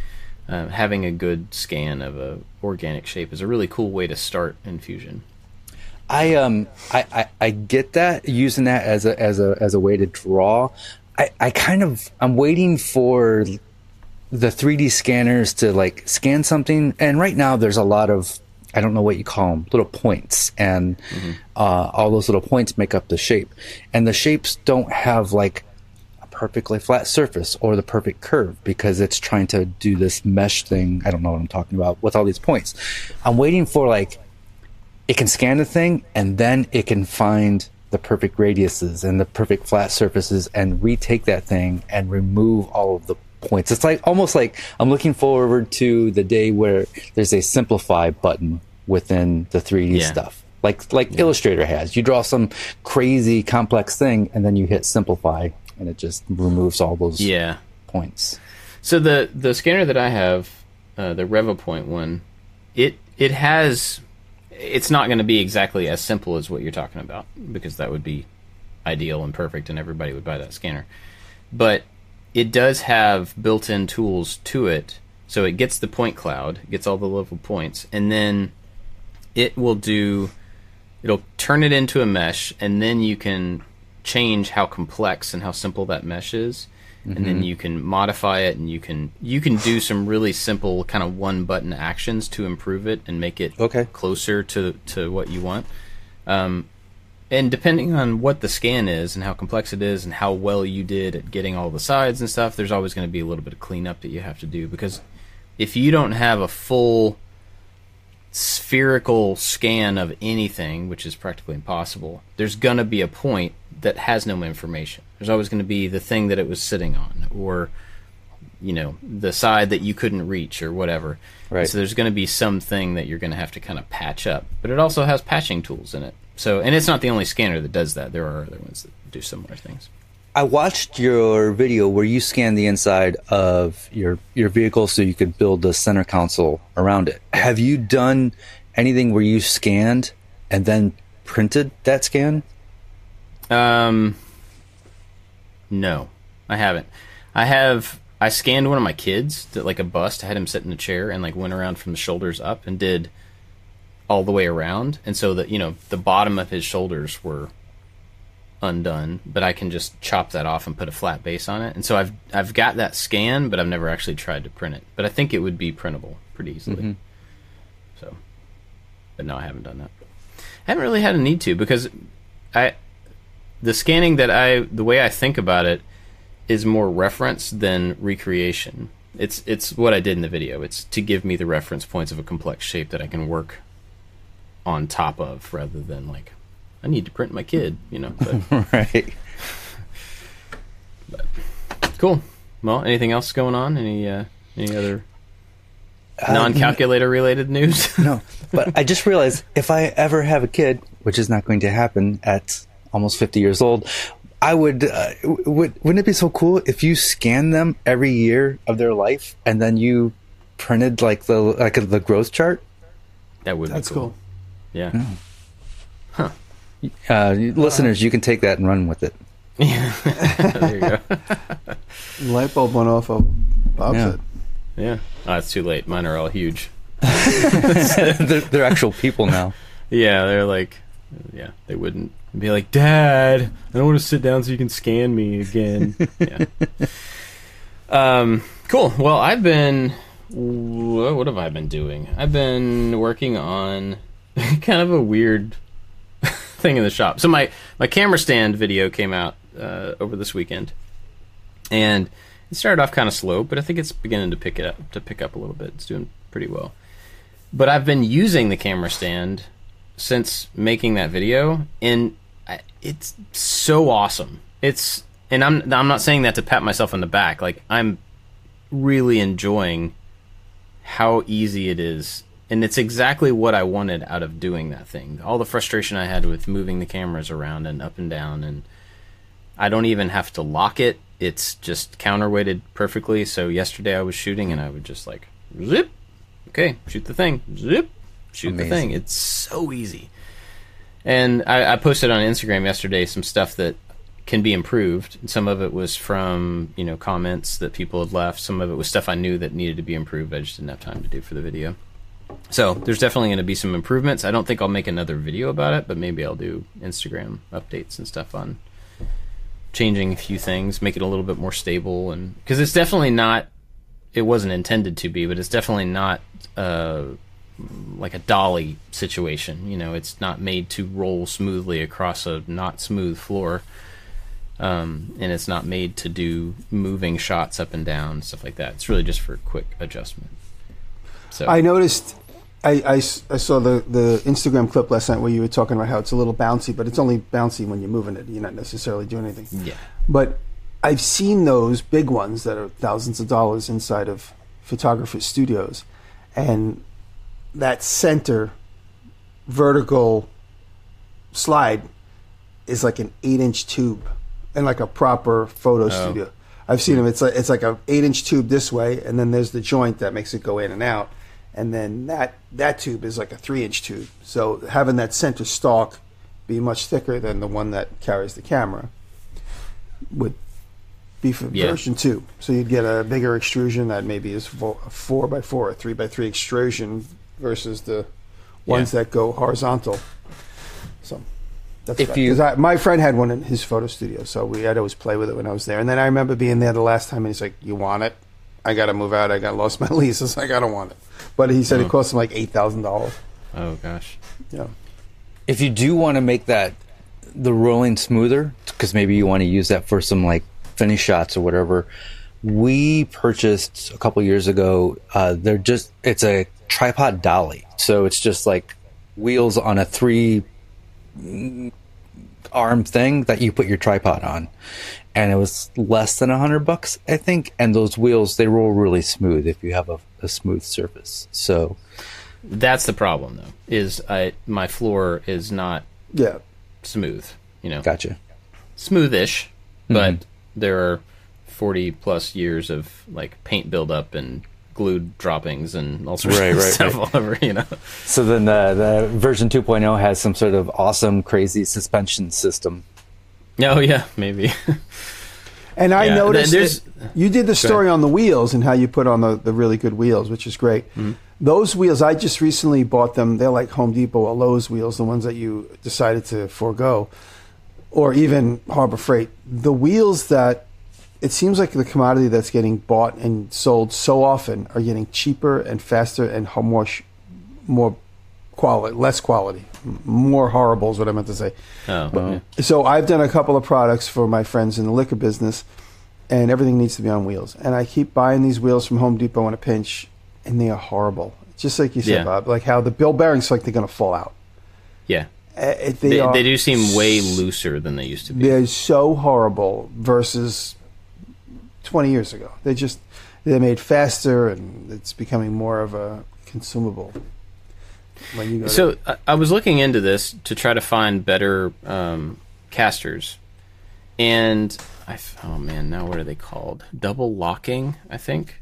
S1: uh, having a good scan of a organic shape is a really cool way to start in Fusion.
S3: I um I, I, I get that, using that as a as a as a way to draw. I, I kind of I'm waiting for the three D scanners to like scan something, and right now there's a lot of, I don't know what you call them, little points, and mm-hmm. uh, all those little points make up the shape, and the shapes don't have like a perfectly flat surface or the perfect curve because it's trying to do this mesh thing. I don't know what I'm talking about with all these points. I'm waiting for like, it can scan the thing, and then it can find the perfect radiuses and the perfect flat surfaces and retake that thing and remove all of the points. It's like almost like I'm looking forward to the day where there's a simplify button within the three D yeah. stuff. Like like yeah. Illustrator has. You draw some crazy complex thing, and then you hit simplify, and it just removes all those
S1: yeah.
S3: points.
S1: So the, the scanner that I have, uh, the RevoPoint one, it it has... It's not going to be exactly as simple as what you're talking about, because that would be ideal and perfect and everybody would buy that scanner. But it does have built-in tools to it, so it gets the point cloud, gets all the level points, and then it will do, it'll turn it into a mesh, and then you can change how complex and how simple that mesh is. And then you can modify it, and you can you can do some really simple kind of one button actions to improve it and make it
S3: okay.
S1: closer to, to what you want. Um, and depending on what the scan is and how complex it is and how well you did at getting all the sides and stuff, there's always going to be a little bit of cleanup that you have to do, because if you don't have a full spherical scan of anything, which is practically impossible, there's going to be a point that has no information. There's always going to be the thing that it was sitting on, or, you know, the side that you couldn't reach, or whatever.
S3: Right.
S1: So there's going to be something that you're going to have to kind of patch up. But it also has patching tools in it. So, and it's not the only scanner that does that. There are other ones that do similar things.
S3: I watched your video where you scanned the inside of your your vehicle so you could build the center console around it. Have you done anything where you scanned and then printed that scan?
S1: Um, no, I haven't. I have. I scanned one of my kids, that like a bust. I had him sit in a chair and like went around from the shoulders up and did all the way around, and so that, you know, the bottom of his shoulders were undone, but I can just chop that off and put a flat base on it. And so I've I've got that scan, but I've never actually tried to print it. But I think it would be printable pretty easily. Mm-hmm. So, but no, I haven't done that. I haven't really had a need to, because I the scanning that I the way I think about it is more reference than recreation. It's it's what I did in the video. It's to give me the reference points of a complex shape that I can work on top of, rather than like, I need to print my kid, you know. But,
S3: right.
S1: But, cool. Well, anything else going on? Any uh, any other uh, non-calculator related news?
S3: No, but I just realized if I ever have a kid, which is not going to happen at almost fifty years old, I would, uh, would, wouldn't it be so cool if you scanned them every year of their life and then you printed like the like the growth chart?
S1: That would
S2: That's
S1: be cool.
S2: cool.
S1: Yeah.
S3: Mm.
S1: Huh.
S3: Uh, listeners, you can take that and run with it.
S1: Yeah. There you go.
S2: Light bulb went off of Bob's
S3: Yeah.
S2: head.
S1: Yeah. Oh, it's too late. Mine are all huge.
S3: they're, they're actual people now.
S1: Yeah, they're like, yeah, they wouldn't be like, Dad, I don't want to sit down so you can scan me again. Yeah. Um, cool. Well, I've been, what have I been doing? I've been working on kind of a weird thing in the shop. So my, my camera stand video came out uh, over this weekend, and it started off kind of slow, but I think it's beginning to pick it up to pick up a little bit. It's doing pretty well. But I've been using the camera stand since making that video, and I, it's so awesome. It's and I'm I'm not saying that to pat myself on the back. Like, I'm really enjoying how easy it is, and it's exactly what I wanted out of doing that thing. All the frustration I had with moving the cameras around and up and down, and I don't even have to lock it. It's just counterweighted perfectly. So yesterday I was shooting, and I would just like zip, okay, shoot the thing, zip, shoot Amazing. the thing. It's so easy. And I, I posted on Instagram yesterday some stuff that can be improved. Some of it was from, you know, comments that people had left. Some of it was stuff I knew that needed to be improved. I just didn't have time to do for the video. So there's definitely going to be some improvements. I don't think I'll make another video about it, but maybe I'll do Instagram updates and stuff on changing a few things, make it a little bit more stable. And because it's definitely not, it wasn't intended to be, but it's definitely not uh, like a dolly situation. You know, it's not made to roll smoothly across a not smooth floor. Um, and it's not made to do moving shots up and down, stuff like that. It's really just for quick adjustment. So
S2: I noticed, I, I, I saw the, the Instagram clip last night where you were talking about how it's a little bouncy, but it's only bouncy when you're moving it. You're not necessarily doing anything.
S1: Yeah.
S2: But I've seen those big ones that are thousands of dollars inside of photographer studios. And that center vertical slide is like an eight-inch tube in like a proper photo
S1: Oh.
S2: studio. I've seen them. It's like it's like a eight-inch tube this way, and then there's the joint that makes it go in and out, and then that that tube is like a three-inch tube. So having that center stalk be much thicker than the one that carries the camera would be for
S1: Yeah.
S2: version two. So you'd get a bigger extrusion that maybe is fo- a four by four, a three by three extrusion versus the ones
S1: Yeah.
S2: that go horizontal. So. That's
S3: If
S2: right.
S3: you-
S2: 'Cause I, my friend had one in his photo studio, so we I'd always play with it when I was there. And then I remember being there the last time, and he's like, "You want it? I got to move out. I got lost my lease. I was like, I don't want it." But he said
S1: Oh.
S2: it cost him like eight thousand dollars.
S1: Oh gosh.
S2: Yeah,
S3: If you do want to make that the rolling smoother, because maybe you want to use that for some like finish shots or whatever, we purchased a couple years ago. Uh, they're just it's a tripod dolly, so it's just like wheels on a three arm thing that you put your tripod on, and it was less than a hundred bucks, I think. And those wheels, they roll really smooth if you have a, a smooth surface. So
S1: That's the problem, though. Is I my floor is not
S2: yeah.
S1: smooth. You know,
S3: gotcha.
S1: smoothish, but there are forty plus years of like paint buildup and glued droppings and all sorts
S3: Right,
S1: of
S3: right,
S1: stuff
S3: right.
S1: all over. You know.
S3: So then the, the version two point oh has some sort of awesome, crazy suspension system.
S1: Oh yeah, maybe.
S2: And I
S1: Yeah,
S2: noticed
S1: there's-
S2: that you did the story on the wheels and how you put on the, the really good wheels, which is great.
S1: Mm-hmm.
S2: Those wheels, I just recently bought them. They're like Home Depot or Lowe's wheels, the ones that you decided to forego, or even Harbor Freight. The wheels that it seems like the commodity that's getting bought and sold so often are getting cheaper and faster and ho- more sh- more quality, less quality, M- more horrible is what I meant to say.
S1: Oh, yeah.
S2: So I've done a couple of products for my friends in the liquor business, and everything needs to be on wheels. And I keep buying these wheels from Home Depot in a pinch, and they are horrible. Just like you said,
S1: Yeah.
S2: Bob, like how the bill bearings look like they're going to fall out.
S1: yeah.
S2: Uh, it- they,
S1: They,
S2: are,
S1: they do seem way looser than they used to be.
S2: They're so horrible versus twenty years ago. They just they're made faster, and it's becoming more of a consumable. When you go
S1: So
S2: to,
S1: I- I was looking into this to try to find better um, casters, and I f- oh man, now what are they called? Double locking, I think.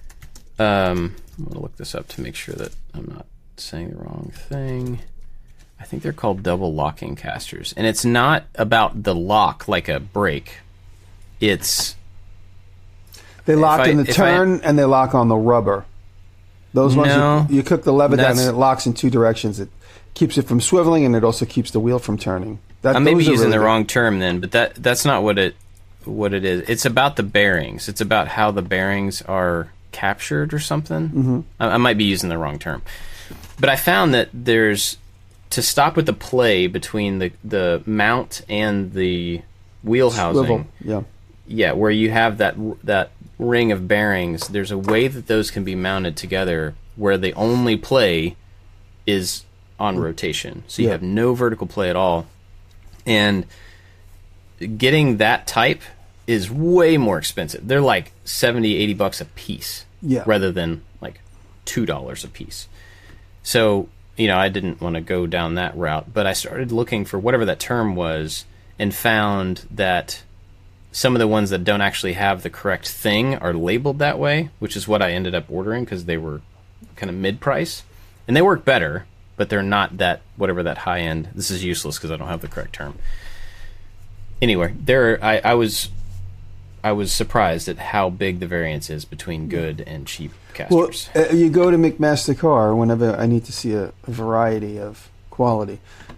S1: Um, I'm gonna look this up to make sure that I'm not saying the wrong thing. I think they're called double locking casters, and it's not about the lock like a brake. It's
S2: they lock
S1: I-
S2: in the
S1: if I-
S2: turn and they lock on the rubber. Those ones
S1: No.
S2: you, you cook the lever down
S1: That's-
S2: and it locks in two directions. It keeps it from swiveling, and it also keeps the wheel from turning. That,
S1: I may be
S2: those are
S1: using
S2: really
S1: the
S2: good.
S1: wrong term then, but that that's not what it what it is. It's about the bearings. It's about how the bearings are captured or something. Mm-hmm. I, I might be using the wrong term, but I found that there's to stop with the play between the the mount and the wheel housing.
S2: Swivel, yeah.
S1: Yeah, where you have that that ring of bearings. There's a way that those can be mounted together where the only play is on rotation, so you
S2: Yeah.
S1: have no vertical play at all. And getting that type is way more expensive. They're like seventy, eighty bucks a piece,
S2: Yeah.
S1: rather than like two dollars a piece. So, you know, I didn't want to go down that route, but I started looking for whatever that term was and found that some of the ones that don't actually have the correct thing are labeled that way, which is what I ended up ordering because they were kind of mid-price. And they work better, but they're not that, whatever that high-end. This is useless because I don't have the correct term. anyway, there are, I, I was I was surprised at how big the variance is between good and cheap casters.
S2: Well, uh, you go to McMaster Car whenever I need to see a, a variety of quality.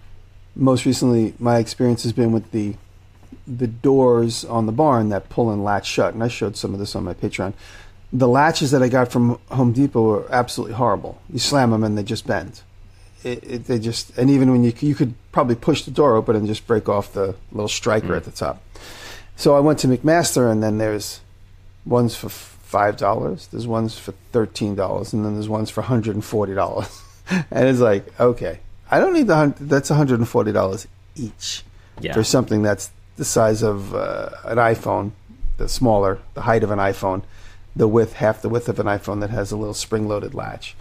S2: Most recently, my experience has been with the the doors on the barn that pull and latch shut, and I showed some of this on my Patreon. The latches that I got from Home Depot are absolutely horrible. You slam them and they just bend. It, it, they just, and even when you you could probably push the door open and just break off the little striker mm. at the top. So I went to McMaster, and then there's ones for five dollars, there's ones for thirteen dollars, and then there's ones for one hundred and forty dollars. And it's like, okay, I don't need the hundred. That's one hundred and forty dollars each yeah. for something that's the size of uh, an iPhone, the smaller, the height of an iPhone, the width, half the width of an iPhone that has a little spring-loaded latch.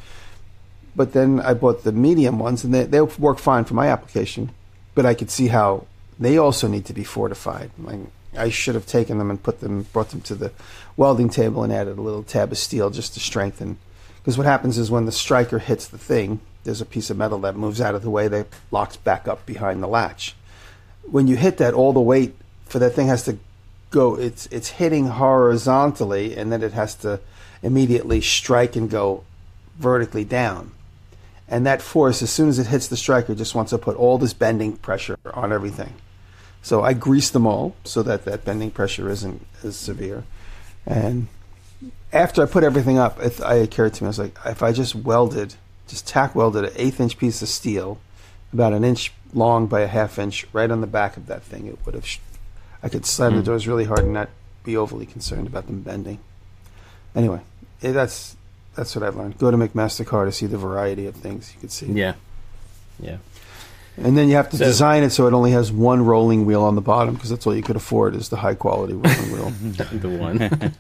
S2: But then I bought the medium ones, and they they work fine for my application. But I could see how they also need to be fortified. Like, I should have taken them and put them, brought them to the welding table and added a little tab of steel just to strengthen. Because what happens is when the striker hits the thing, there's a piece of metal that moves out of the way that locks back up behind the latch. When you hit that, all the weight for that thing has to go. It's it's hitting horizontally, and then it has to immediately strike and go vertically down. And that force, as soon as it hits the striker, just wants to put all this bending pressure on everything. So I greased them all so that that bending pressure isn't as severe. And after I put everything up, it, it occurred to me, I was like, if I just welded, just tack welded an eighth inch piece of steel, about an inch long by a half inch, right on the back of that thing, it would have, sh- I could slam mm. the doors really hard and not be overly concerned about them bending. Anyway, it, that's that's what I've learned. Go to McMaster Car to see the variety of things you could see.
S1: Yeah. Yeah.
S2: And then you have to so, design it so it only has one rolling wheel on the bottom, because that's all you could afford is the high quality rolling wheel.
S1: The one.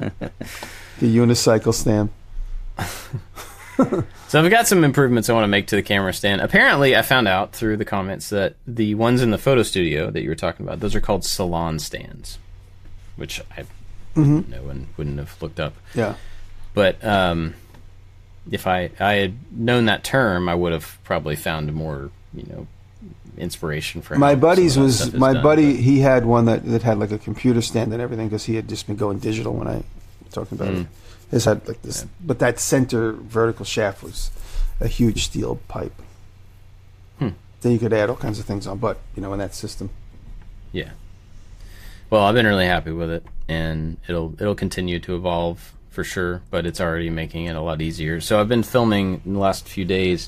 S2: The unicycle stand.
S1: So I've got some improvements I want to make to the camera stand. Apparently, I found out through the comments that the ones in the photo studio that you were talking about, those are called salon stands, which I mm-hmm. no one wouldn't have looked up.
S2: Yeah.
S1: But um, if I, I had known that term, I would have probably found more, you know, inspiration for
S2: my buddies was my
S1: done,
S2: buddy
S1: but.
S2: He had one that, that had like a computer stand and everything, because he had just been going digital when I was talking about mm. it. His had like this, yeah. But that center vertical shaft was a huge steel pipe.
S1: Hmm.
S2: Then you could add all kinds of things on, but you know, in that system.
S1: Yeah. Well, I've been really happy with it, and it'll it'll continue to evolve for sure. But it's already making it a lot easier. So I've been filming in the last few days.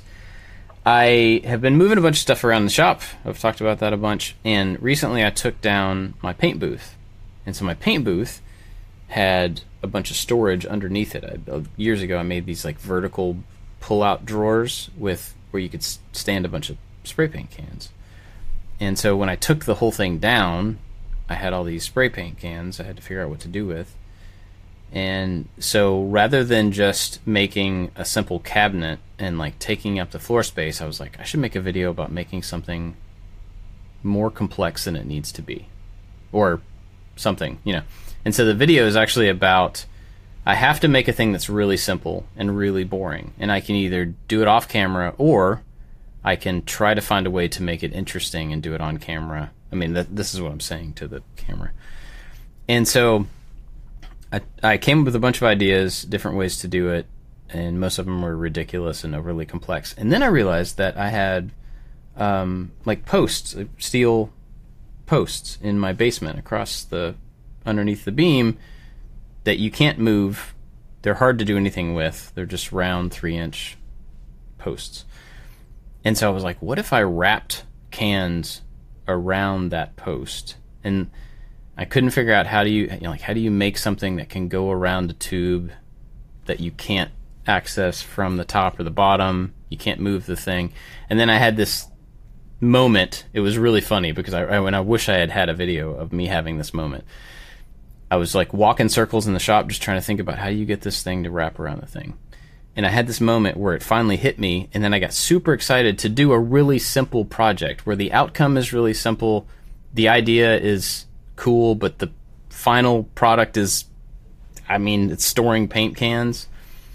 S1: I have been moving a bunch of stuff around the shop. I've talked about that a bunch. And recently I took down my paint booth. And so my paint booth had a bunch of storage underneath it. I, uh, years ago I made these like vertical pull-out drawers with where you could s- stand a bunch of spray paint cans. And so when I took the whole thing down, I had all these spray paint cans I had to figure out what to do with. And so rather than just making a simple cabinet and like taking up the floor space, I was like, I should make a video about making something more complex than it needs to be, or something, you know. And so the video is actually about, I have to make a thing that's really simple and really boring, and I can either do it off camera or I can try to find a way to make it interesting and do it on camera. I mean, that, this is what I'm saying to the camera. And so I, I came up with a bunch of ideas, different ways to do it, and most of them were ridiculous and overly complex. And then I realized that I had um, like posts, steel posts in my basement across the, underneath the beam that you can't move. They're hard to do anything with. They're just round three-inch posts. And so I was like, what if I wrapped cans around that post? And I couldn't figure out how do you, you know, like how do you make something that can go around a tube that you can't access from the top or the bottom. You can't move the thing. And then I had this moment. It was really funny because I, I when I wish I had had a video of me having this moment. I was like walking circles in the shop just trying to think about how do you get this thing to wrap around the thing. And I had this moment where it finally hit me, and then I got super excited to do a really simple project where the outcome is really simple. The idea is cool, but the final product is, I mean, it's storing paint cans.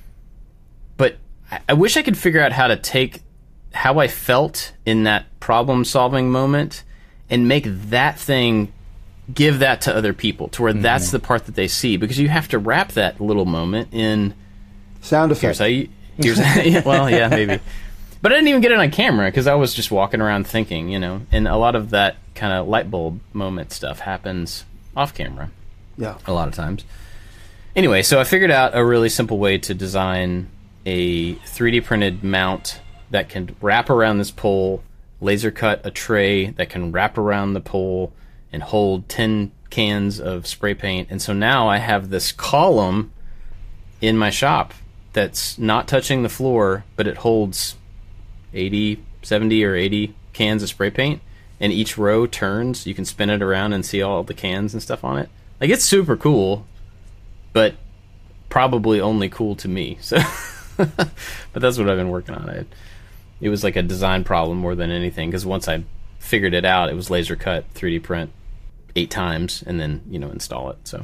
S1: But I, I wish I could figure out how to take how I felt in that problem-solving moment and make that thing give that to other people to where mm-hmm. that's the part that they see, because you have to wrap that little moment in
S2: sound effects.
S1: Here's how you, here's how, well, yeah, maybe. But I didn't even get it on camera because I was just walking around thinking, you know, and a lot of that kind of light bulb moment stuff happens off camera.
S2: Yeah.
S1: A lot of times. Anyway, so I figured out a really simple way to design a three D printed mount that can wrap around this pole, laser cut a tray that can wrap around the pole and hold ten cans of spray paint. And so now I have this column in my shop that's not touching the floor, but it holds eighty, seventy or eighty cans of spray paint, and each row turns. You can spin it around and see all the cans and stuff on it. Like, it's super cool, but probably only cool to me. So, but that's what I've been working on. I, it was like a design problem more than anything, because once I figured it out, it was laser cut, three D print eight times, and then, you know, install it. So,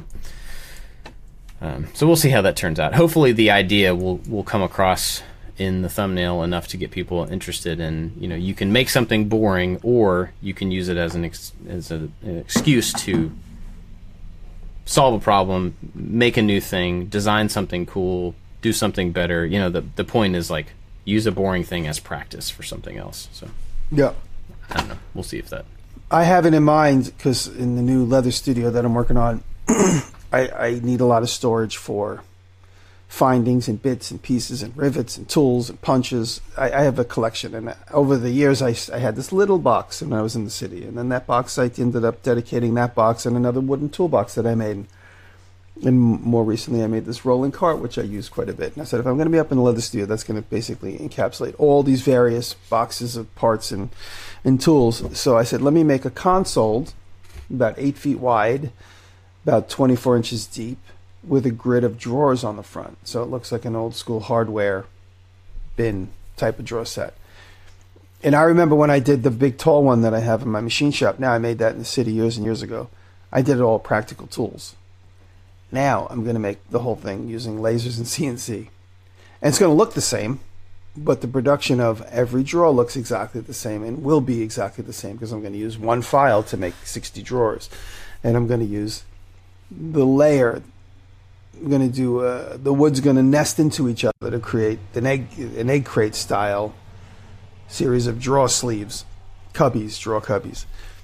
S1: um, so we'll see how that turns out. Hopefully, the idea will will come across in the thumbnail enough to get people interested in, you know, you can make something boring, or you can use it as an ex- as a, an excuse to solve a problem, make a new thing, design something cool, do something better. You know, the the point is, like, use a boring thing as practice for something else. So
S2: yeah,
S1: I don't know. We'll see if that.
S2: I have it in mind because in the new leather studio that I'm working on, I, I need a lot of storage for findings and bits and pieces and rivets and tools and punches. I, I have a collection, and over the years I, I had this little box when I was in the city, and then that box I ended up dedicating that box and another wooden toolbox that I made. And more recently I made this rolling cart, which I use quite a bit. And I said, if I'm going to be up in the leather studio, that's going to basically encapsulate all these various boxes of parts and, and tools. So I said, let me make a console about eight feet wide, about twenty-four inches deep, with a grid of drawers on the front. So it looks like an old school hardware bin type of drawer set. And I remember when I did the big tall one that I have in my machine shop. Now, I made that in the city years and years ago. I did it all practical tools. Now I'm going to make the whole thing using lasers and C N C. And it's going to look the same, but the production of every drawer looks exactly the same and will be exactly the same, because I'm going to use one file to make sixty drawers. And I'm going to use the layer. I'm going to do, uh, the wood's going to nest into each other to create an egg, an egg crate style series of drawer sleeves, cubbies, drawer cubbies.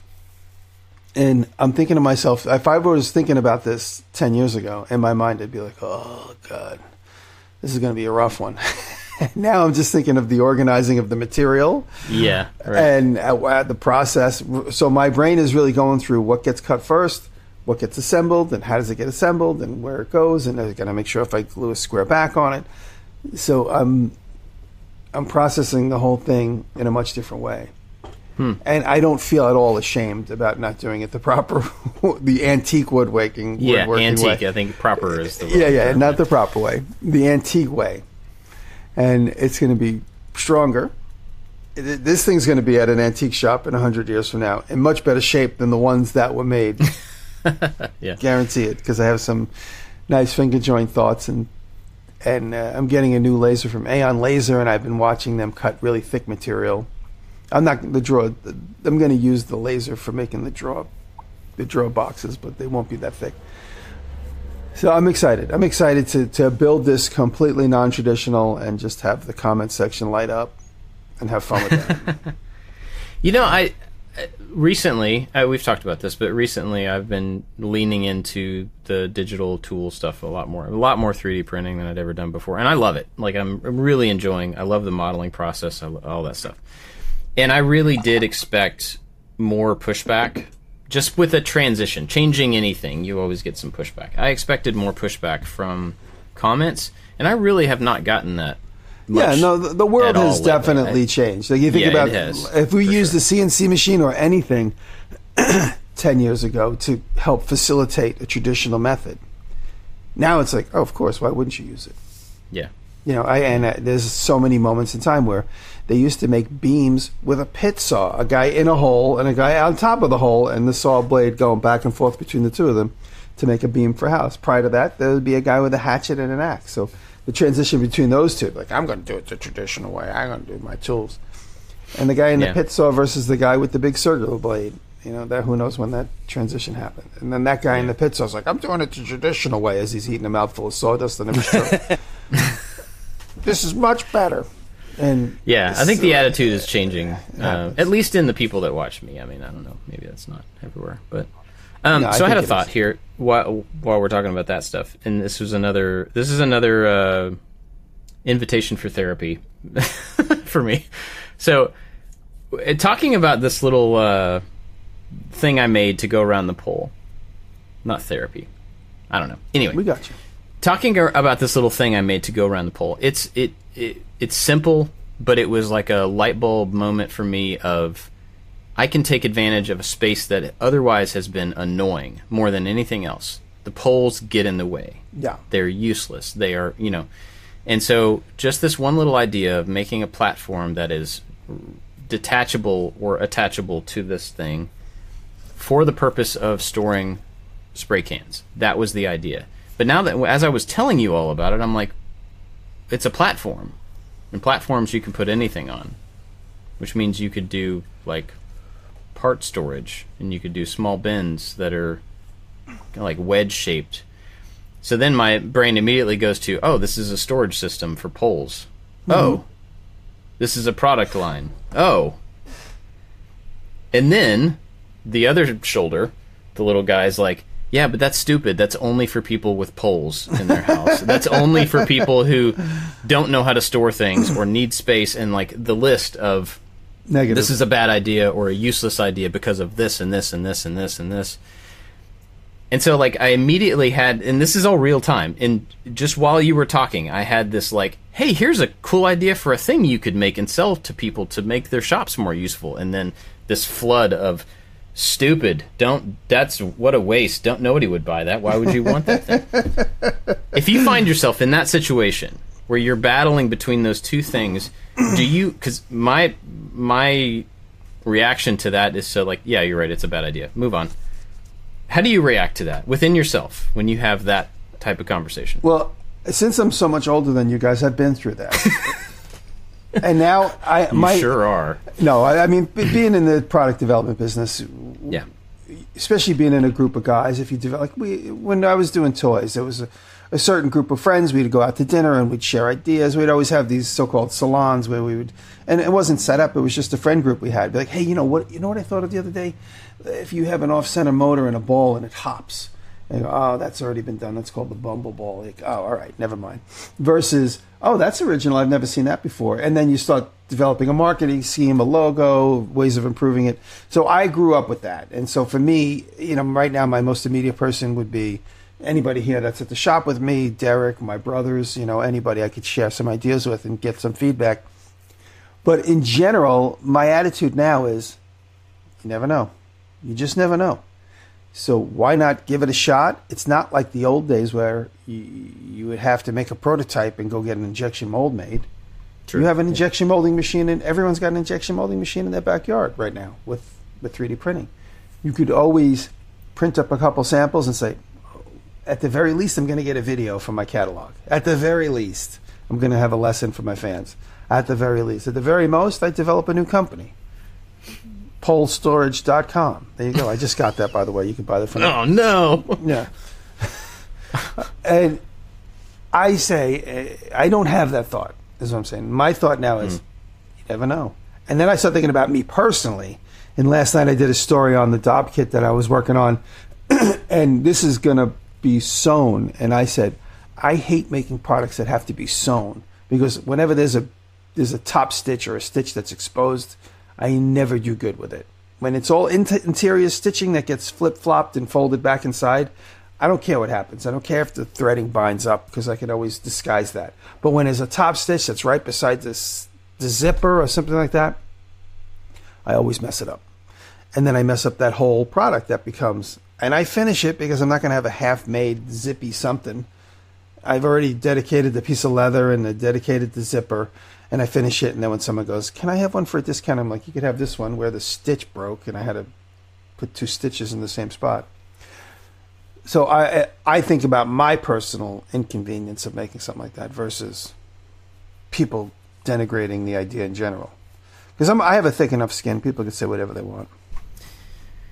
S2: And I'm thinking to myself, if I was thinking about this ten years ago, in my mind, I'd be like, oh, God, this is going to be a rough one. Now I'm just thinking of the organizing of the material.
S1: Yeah. Right.
S2: And at, at the process. So my brain is really going through what gets cut first, what gets assembled, and how does it get assembled, and where it goes, and I got to make sure if I glue a square back on it. So I'm, I'm processing the whole thing in a much different way. Hmm. And I don't feel at all ashamed about not doing it the proper, the antique woodworking,
S1: yeah,
S2: woodworking
S1: antique,
S2: way.
S1: I think proper is the
S2: yeah, yeah,
S1: term.
S2: Not the proper way, the antique way. And it's going to be stronger. It, this thing's going to be at an antique shop in one hundred years from now in much better shape than the ones that were made.
S1: Yeah.
S2: Guarantee it, because I have some nice finger joint thoughts, and and uh, I'm getting a new laser from Aeon Laser, and I've been watching them cut really thick material. I'm not the draw. I'm going to use the laser for making the draw, the draw boxes, but they won't be that thick. So I'm excited. I'm excited to to build this completely non-traditional and just have the comment section light up and have fun with that.
S1: You know, I recently uh, we've talked about this, but recently I've been leaning into the digital tool stuff a lot more, a lot more three D printing than I'd ever done before, and I love it. Like I'm, I'm really enjoying. I love the modeling process, I, all that stuff. And I really did expect more pushback. Just with a transition, changing anything, you always get some pushback. I expected more pushback from comments, and I really have not gotten that much.
S2: Yeah, no, the, the world has
S1: lately.
S2: definitely
S1: I,
S2: changed. Like you think
S1: yeah,
S2: about,
S1: it has,
S2: if we used
S1: sure.
S2: the C N C machine or anything ten years ago to help facilitate a traditional method, now it's like, oh, of course, why wouldn't you use it?
S1: Yeah.
S2: You know, I and uh, there's so many moments in time where they used to make beams with a pit saw, a guy in a hole and a guy on top of the hole, and the saw blade going back and forth between the two of them to make a beam for a house. Prior to that, there would be a guy with a hatchet and an axe. So the transition between those two, like, I'm going to do it the traditional way. I'm going to do my tools. And the guy in the
S1: yeah.
S2: pit saw versus the guy with the big circular blade. You know, that who knows when that transition happened. And then that guy yeah. in the pit was like, I'm doing it the traditional way as he's eating a mouthful of sawdust on every stroke. This is much better. And
S1: yeah, I think the attitude is changing, uh, at least in the people that watch me. I mean, I don't know. Maybe that's not everywhere. But um, no, so I, I had a thought is. here while, while we're talking about that stuff. And this was another, this is another uh, invitation for therapy for me. So talking about this little uh, thing I made to go around the pole, not therapy. I don't know. Anyway.
S2: We got you.
S1: Talking about this little thing I made to go around the pole, it's it, it it's simple, but it was like a light bulb moment for me of I can take advantage of a space that otherwise has been annoying more than anything else. The poles get in the way.
S2: Yeah.
S1: They're useless. They are, you know. And so just this one little idea of making a platform that is detachable or attachable to this thing for the purpose of storing spray cans. That was the idea. But now that, as I was telling you all about it, I'm like, it's a platform. And platforms you can put anything on, which means you could do, like, part storage, and you could do small bins that are kind of like wedge-shaped. So then my brain immediately goes to, oh, this is a storage system for poles. Mm-hmm. Oh, this is a product line. Oh. And then the other shoulder, the little guy's like, yeah, but that's stupid. That's only for people with poles in their house. That's only for people who don't know how to store things or need space, and like the list of
S2: negative.
S1: This is a bad idea or a useless idea because of this and this and this and this and this. And so like I immediately had, and this is all real time, and just while you were talking, I had this like, hey, here's a cool idea for a thing you could make and sell to people to make their shops more useful. And then this flood of stupid, don't, that's, what a waste, don't, nobody would buy that, why would you want that thing? If you find yourself in that situation where you're battling between those two things, do you, because my my reaction to that is so like, yeah, you're right, it's a bad idea, move on. How do you react to that within yourself when you have that type of conversation?
S2: Well, since I'm so much older than you guys, I've been through that. And now I
S1: you
S2: my,
S1: sure are.
S2: No, I, I mean being in the product development business,
S1: yeah,
S2: especially being in a group of guys. If you develop, like we, when I was doing toys, there was a, a certain group of friends. We'd go out to dinner and we'd share ideas. We'd always have these so-called salons where we would, and it wasn't set up. It was just a friend group we had. Be like, hey, you know what? You know what I thought of the other day? If you have an off-center motor and a ball and it hops. And go, oh, that's already been done. That's called the Bumble Ball. Like, oh, all right, never mind. Versus, oh, that's original. I've never seen that before. And then you start developing a marketing scheme, a logo, ways of improving it. So I grew up with that. And so for me, you know, right now my most immediate person would be anybody here that's at the shop with me, Derek, my brothers, you know, anybody I could share some ideas with and get some feedback. But in general, my attitude now is, you never know. You just never know. So why not give it a shot? It's not like the old days where you, you would have to make a prototype and go get an injection mold made. True. You have an injection molding machine, and everyone's got an injection molding machine in their backyard right now with, with three D printing. You could always print up a couple samples and say, at the very least, I'm going to get a video from my catalog. At the very least, I'm going to have a lesson for my fans. At the very least. At the very most, I develop a new company. pole storage dot com. There you go. I just got that, by the way. You can buy that from
S1: Oh, no.
S2: Yeah. And I say, I don't have that thought, is what I'm saying. My thought now is, mm. you never know. And then I start thinking about me personally. And last night I did a story on the Dob kit that I was working on. And this is going to be sewn. And I said, I hate making products that have to be sewn. Because whenever there's a there's a top stitch or a stitch that's exposed, I never do good with it. When it's all inter- interior stitching that gets flip-flopped and folded back inside, I don't care what happens. I don't care if the threading binds up because I can always disguise that. But when there's a top stitch that's right beside this, the zipper or something like that, I always mess it up. And then I mess up that whole product that becomes... And I finish it because I'm not going to have a half-made zippy something. I've already dedicated the piece of leather and I dedicated the zipper. And I finish it, and then when someone goes, can I have one for a discount? I'm like, you could have this one where the stitch broke, and I had to put two stitches in the same spot. So I I think about my personal inconvenience of making something like that versus people denigrating the idea in general. Because I have a thick enough skin, people can say whatever they want.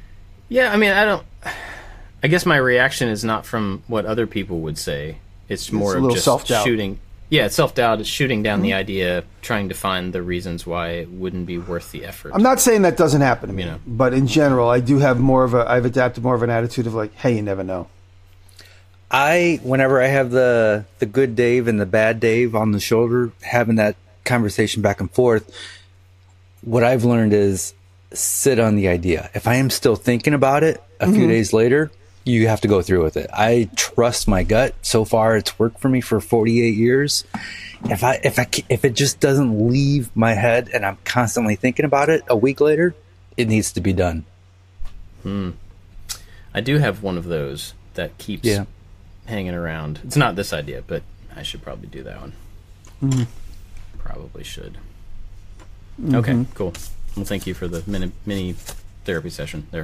S1: Yeah, I mean, I don't. I guess my reaction is not from what other people would say. It's more
S2: It's a
S1: of just
S2: self-doubt.
S1: shooting. Yeah, it's self-doubt. It's shooting down mm-hmm. the idea, trying to find the reasons why it wouldn't be worth the effort.
S2: I'm not saying that doesn't happen to me,
S1: You know.
S2: but in general, I do have more of a. I've adapted more of an attitude of like, hey, you never know.
S3: I, whenever I have the the good Dave and the bad Dave on the shoulder, having that conversation back and forth, what I've learned is sit on the idea. If I am still thinking about it a mm-hmm. few days later, you have to go through with it. I trust my gut. So far, it's worked for me for forty-eight years. If I if I if it just doesn't leave my head and I'm constantly thinking about it a week later, it needs to be done.
S1: Hmm. I do have one of those that keeps
S3: yeah.
S1: hanging around. It's not this idea, but I should probably do that one.
S2: Mm-hmm.
S1: Probably should.
S2: Mm-hmm.
S1: Okay, cool. Well, thank you for the mini, mini therapy session there.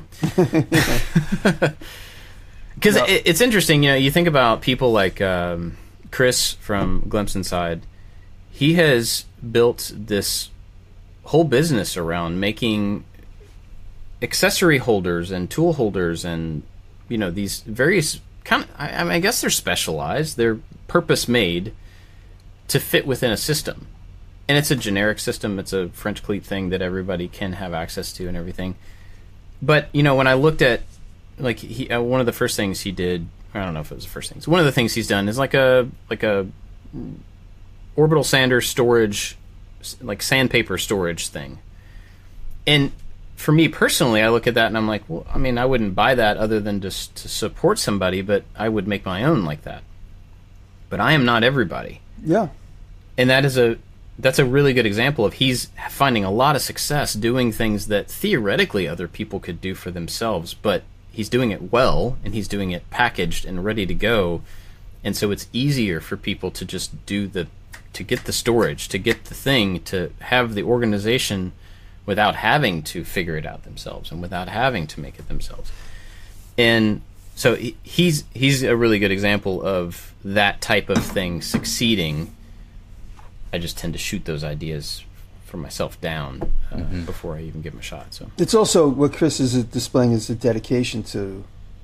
S1: Because
S2: Yep.
S1: it, it's interesting, you know, you think about people like um, Chris from Glimpse Inside. He has built this whole business around making accessory holders and tool holders and, you know, these various kind of, I, I, mean, I guess they're specialized. They're purpose-made to fit within a system. And it's a generic system. It's a French cleat thing that everybody can have access to and everything. But, you know, when I looked at, like, he, uh, one of the first things he did, I don't know if it was the first things. One of the things he's done is like a like a orbital sander storage, like sandpaper storage thing. And for me personally, I look at that and I'm like, well, I mean, I wouldn't buy that other than just to support somebody, but I would make my own like that. But I am not everybody.
S2: Yeah.
S1: And that is a that's a really good example of he's finding a lot of success doing things that theoretically other people could do for themselves, but he's doing it well, and he's doing it packaged and ready to go, and so it's easier for people to just do the, to get the storage, to get the thing, to have the organization without having to figure it out themselves and without having to make it themselves. And so he, he's he's a really good example of that type of thing succeeding. I just tend to shoot those ideas for myself down uh, mm-hmm. before I even give them a shot. So
S2: it's also what Chris is displaying is a dedication to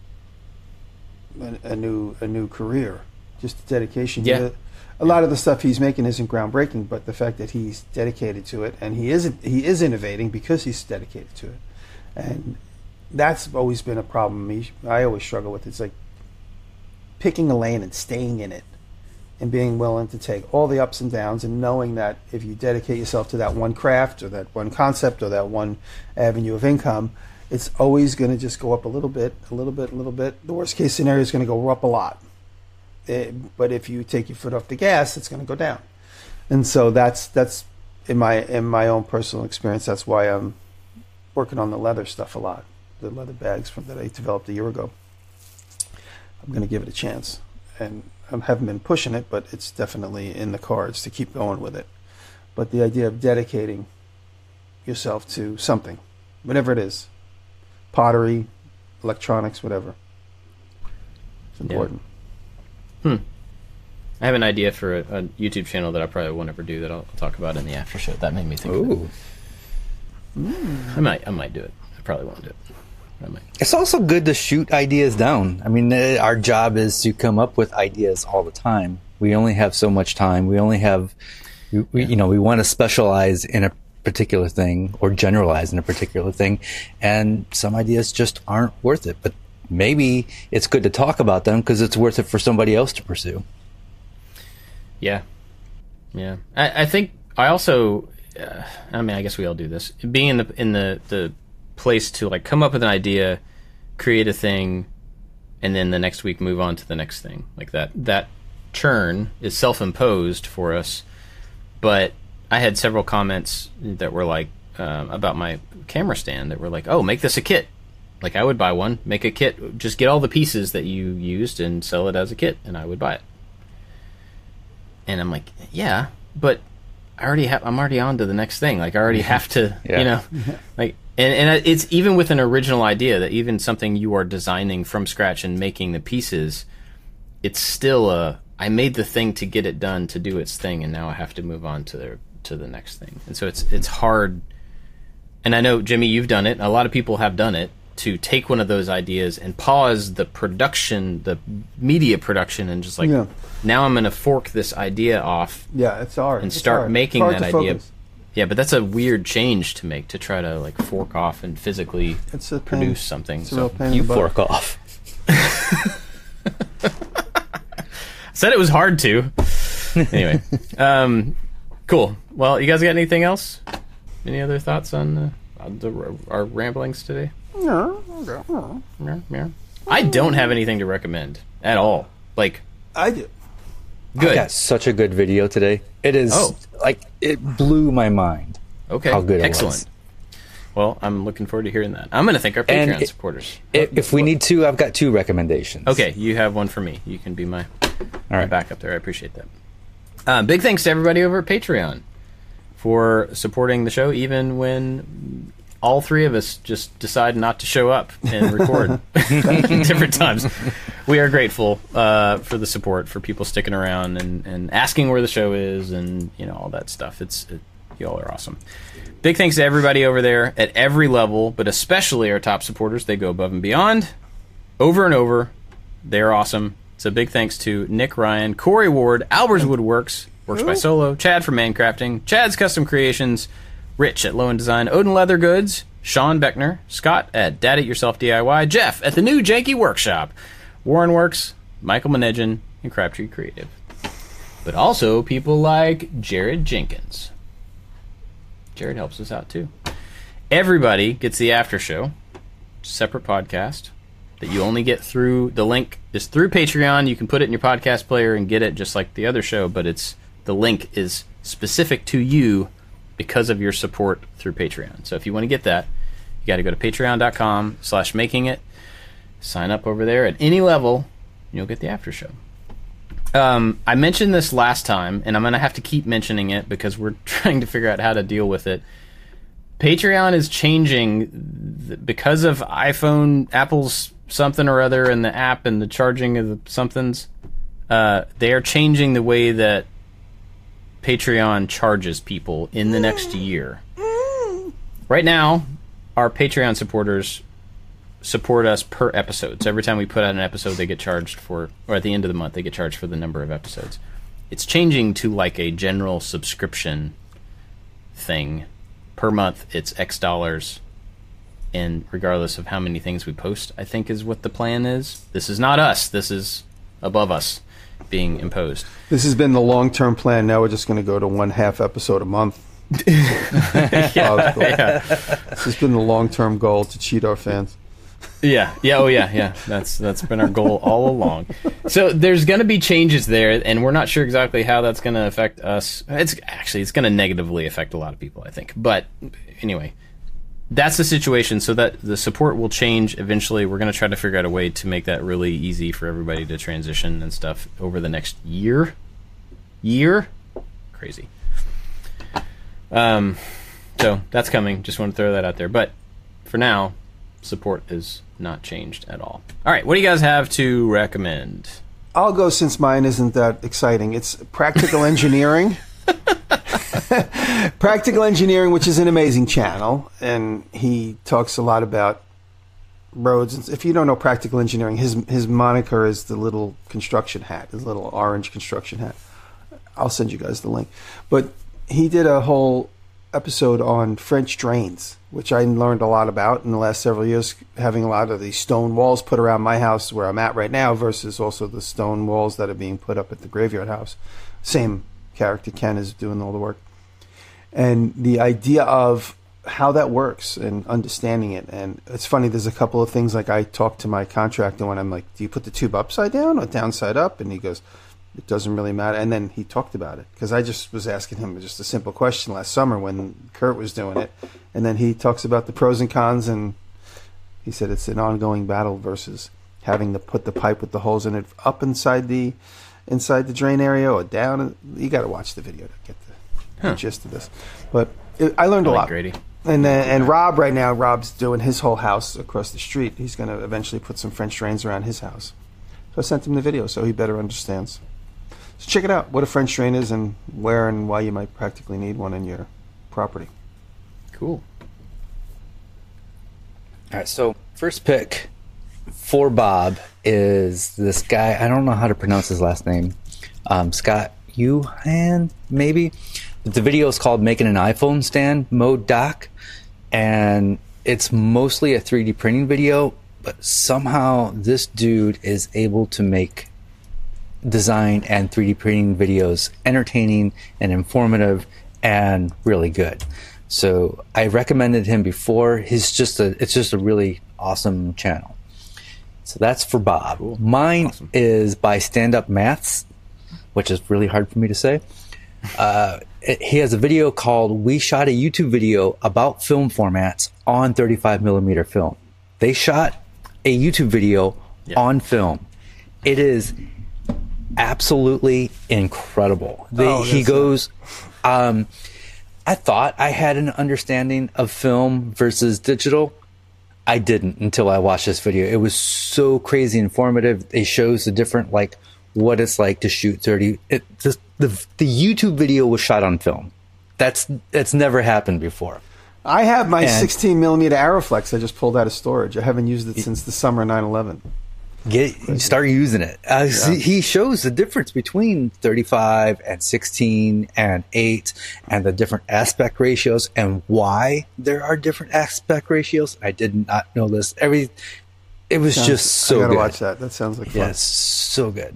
S2: a, a new a new career, just a dedication.
S1: Yeah.
S2: To the, a lot of the stuff he's making isn't groundbreaking, but the fact that he's dedicated to it and he isn't he is innovating because he's dedicated to it, and that's always been a problem. Me, I always struggle with it. It's like picking a lane and staying in it. And being willing to take all the ups and downs and knowing that if you dedicate yourself to that one craft or that one concept or that one avenue of income, it's always going to just go up a little bit, a little bit, a little bit. The worst case scenario is going to go up a lot. It, but if you take your foot off the gas, it's going to go down. And so that's that's in my in my own personal experience. That's why I'm working on the leather stuff a lot, the leather bags from, that I developed a year ago. I'm going to give it a chance. And I haven't been pushing it, but it's definitely in the cards to keep going with it. But the idea of dedicating yourself to something, whatever it is, pottery, electronics, whatever, it's important.
S1: Yeah. Hmm. I have an idea for a, a YouTube channel that I probably won't ever do that I'll talk about in the after show. That made me think
S3: Ooh.
S1: of it. Mm. I might, I might do it. I probably won't do it. I might.
S3: It's also good to shoot ideas down. I mean, uh, our job is to come up with ideas all the time. We only have so much time. We only have, we, we, you know, we want to specialize in a particular thing or generalize in a particular thing, and some ideas just aren't worth it. But maybe it's good to talk about them because it's worth it for somebody else to pursue.
S1: Yeah, yeah. I, I think I also, uh, I mean, I guess we all do this. Being in the in the the place to like come up with an idea, create a thing, and then the next week move on to the next thing. Like that that churn is self-imposed for us. But I had several comments that were like um, about my camera stand that were like, "Oh, make this a kit." Like I would buy one, make a kit, just get all the pieces that you used and sell it as a kit, and I would buy it. And I'm like, yeah, but I already have. I'm already on to the next thing. Like I already have to,
S3: yeah.
S1: you know, like. And, and it's even with an original idea, that even something you are designing from scratch and making the pieces, it's still a, I made the thing to get it done, to do its thing, and now I have to move on to the, to the next thing. And so it's it's hard. And I know, Jimmy, you've done it. A lot of people have done it. to take one of those ideas and pause the production, the media production, and just like,
S2: Yeah.
S1: now I'm going to fork this idea off
S2: Yeah, it's hard.
S1: and
S2: It's
S1: start
S2: hard.
S1: making
S2: It's hard
S1: that
S2: to
S1: idea.
S2: focus.
S1: Yeah, but that's a weird change to make, to try to like fork off and physically
S2: It's a pain.
S1: produce something.
S2: It's a
S1: So
S2: real pain in
S3: You
S2: the butt.
S3: fork off.
S1: said it was hard to. Anyway, um, cool. Well, you guys got anything else? Any other thoughts on, uh, on the, our ramblings today?
S2: No, no.
S1: Yeah, yeah. I don't have anything to recommend at all. Like,
S2: I do.
S3: I
S1: good.
S3: got such a good video today. It is
S1: Oh.
S3: like it blew my mind.
S1: Okay,
S3: How good it
S1: excellent.
S3: was.
S1: Well, I'm looking forward to hearing that. I'm going to thank our
S3: And
S1: Patreon
S3: it-
S1: supporters.
S3: If, if we need to, I've got two recommendations.
S1: Okay, you have one for me. You can be my,
S3: All
S1: my
S3: right.
S1: backup there. I appreciate that. Uh, big thanks to everybody over at Patreon for supporting the show, even when all three of us just decide not to show up and record different times. We are grateful uh, for the support, for people sticking around and, and asking where the show is, and you know all that stuff. It's it, y'all are awesome. Big thanks to everybody over there at every level, but especially our top supporters. They go above and beyond, over and over. They're awesome. So big thanks to Nick Ryan, Corey Ward, Albers Woodworks, Works by Solo, Chad from Mancrafting, Chad's Custom Creations, Rich at Low End Design, Odin Leather Goods, Sean Beckner, Scott at Dad It Yourself D I Y, Jeff at the new Janky Workshop, Warren Works, Michael Manedjan, and Crabtree Creative. But also people like Jared Jenkins. Jared helps us out too. Everybody gets the after show, separate podcast that you only get through, the link is through Patreon. You can put it in your podcast player and get it just like the other show, but it's the link is specific to you because of your support through Patreon. So if you want to get that, you got to go to patreon.com slash making it. Sign up over there at any level, and you'll get the after show. Um, I mentioned this last time, and I'm going to have to keep mentioning it because we're trying to figure out how to deal with it. Patreon is changing th- because of iPhone, Apple's something or other, and the app and the charging of the somethings. Uh, they are changing the way that Patreon charges people in the next year. Right now, our Patreon supporters support us per episode. So every time we put out an episode, they get charged for, or at the end of the month, they get charged for the number of episodes. It's changing to like a general subscription thing. Per month, it's X dollars, and regardless of how many things we post, I think is what the plan is. This is not us. This is above us being imposed.
S2: This has been the long-term plan. Now we're just going to go to one half episode a month.
S1: yeah, yeah.
S2: This has been the long-term goal to cheat our fans.
S1: Yeah, yeah, oh yeah, yeah. That's that's been our goal all along. So there's going to be changes there, and we're not sure exactly how that's going to affect us. It's actually it's going to negatively affect a lot of people, I think. But anyway, that's the situation. So that the support will change eventually. We're going to try to figure out a way to make that really easy for everybody to transition and stuff over the next year. Year, crazy. Um, so that's coming. Just want to throw that out there. But for now, support is not changed at all. All right, what do you guys have to recommend?
S2: I'll go since mine isn't that exciting. It's Practical Engineering. Practical Engineering, which is an amazing channel, and he talks a lot about roads. If you don't know Practical Engineering, his his moniker is the little construction hat, his little orange construction hat. I'll send you guys the link. But he did a whole episode on French drains, which I learned a lot about in the last several years, having a lot of these stone walls put around my house where I'm at right now versus also the stone walls that are being put up at the graveyard house. Same character, Ken, is doing all the work. And the idea of how that works and understanding it. And it's funny, there's a couple of things, like I talked to my contractor when I'm like, do you put the tube upside down or downside up? And he goes, it doesn't really matter. And then he talked about it because I just was asking him just a simple question last summer when Kurt was doing it. And then he talks about the pros and cons, and he said it's an ongoing battle versus having to put the pipe with the holes in it up inside the inside the drain area or down. You got to watch the video to get the,
S1: Huh.
S2: the gist of this. But it, I learned
S1: I
S2: a
S1: like
S2: lot.
S1: Grady.
S2: And uh, and Rob right now, Rob's doing his whole house across the street. He's going to eventually put some French drains around his house. So I sent him the video so he better understands. So check it out, what a French drain is and where and why you might practically need one in your property.
S1: Cool.
S3: All right, so first pick for Bob is this guy. I don't know how to pronounce his last name. Um, Scott Yuhan, maybe. The video is called "Making an iPhone Stand Mode Doc," and it's mostly a three D printing video. But somehow this dude is able to make design and three D printing videos entertaining and informative and really good. So I recommended him before. He's just a, it's just a really awesome channel. So that's for Bob.
S1: Cool.
S3: Mine
S1: Awesome.
S3: is by Stand Up Maths, which is really hard for me to say. Uh, it, he has a video called "We Shot a YouTube Video About Film Formats on thirty-five millimeter Film." They shot a YouTube video
S1: Yeah.
S3: on film. It is absolutely incredible. They,
S2: Oh,
S3: he
S2: that's
S3: goes, um, I thought I had an understanding of film versus digital. I didn't until I watched this video. It was so crazy informative. It shows the different, like, what it's like to shoot thirty. It, the, the, the YouTube video was shot on film. That's, that's never happened before.
S2: I have my
S3: And-
S2: sixteen millimeter Aeroflex. I just pulled out of storage. I haven't used it since the summer of nine eleven.
S3: Get start using it. Uh,
S2: Yeah.
S3: He shows the difference between thirty-five and sixteen and eight, and the different aspect ratios and why there are different aspect ratios. I did not know this. Every it was just so
S2: I gotta
S3: good.
S2: watch that. That sounds like fun.
S3: Yes, so good.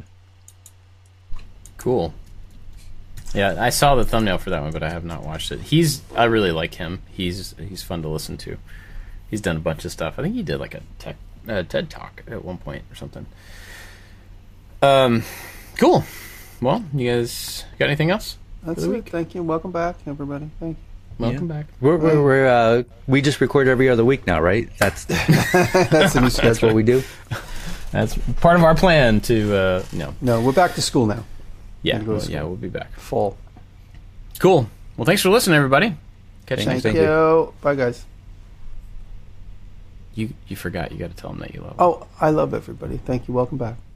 S1: Cool. Yeah, I saw the thumbnail for that one, but I have not watched it. He's I really like him. He's he's fun to listen to. He's done a bunch of stuff. I think he did like a tech uh, TED talk at one point or something. Um, cool. Well, you guys got anything else?
S2: That's
S1: for the
S2: it.
S1: week?
S2: Thank you. Welcome back, everybody. Thank
S1: Welcome
S3: Yeah.
S1: back.
S3: We're, we're, we're uh, we just record every other week now, right? That's
S2: you. That's the new
S3: that's
S2: schedule.
S3: what we do.
S1: That's part of our plan to uh, no.
S2: No, we're back to school now.
S1: Yeah,
S2: Gotta go to
S1: well, yeah,
S2: school.
S1: we'll be back.
S2: Fall.
S1: Cool. Well, thanks for listening, everybody. Catch you
S3: Thank
S1: next
S2: Thank
S3: you.
S2: you. Bye, guys.
S1: You you forgot. You got to tell them that you love them.
S2: Oh, I love everybody. Thank you. Welcome back.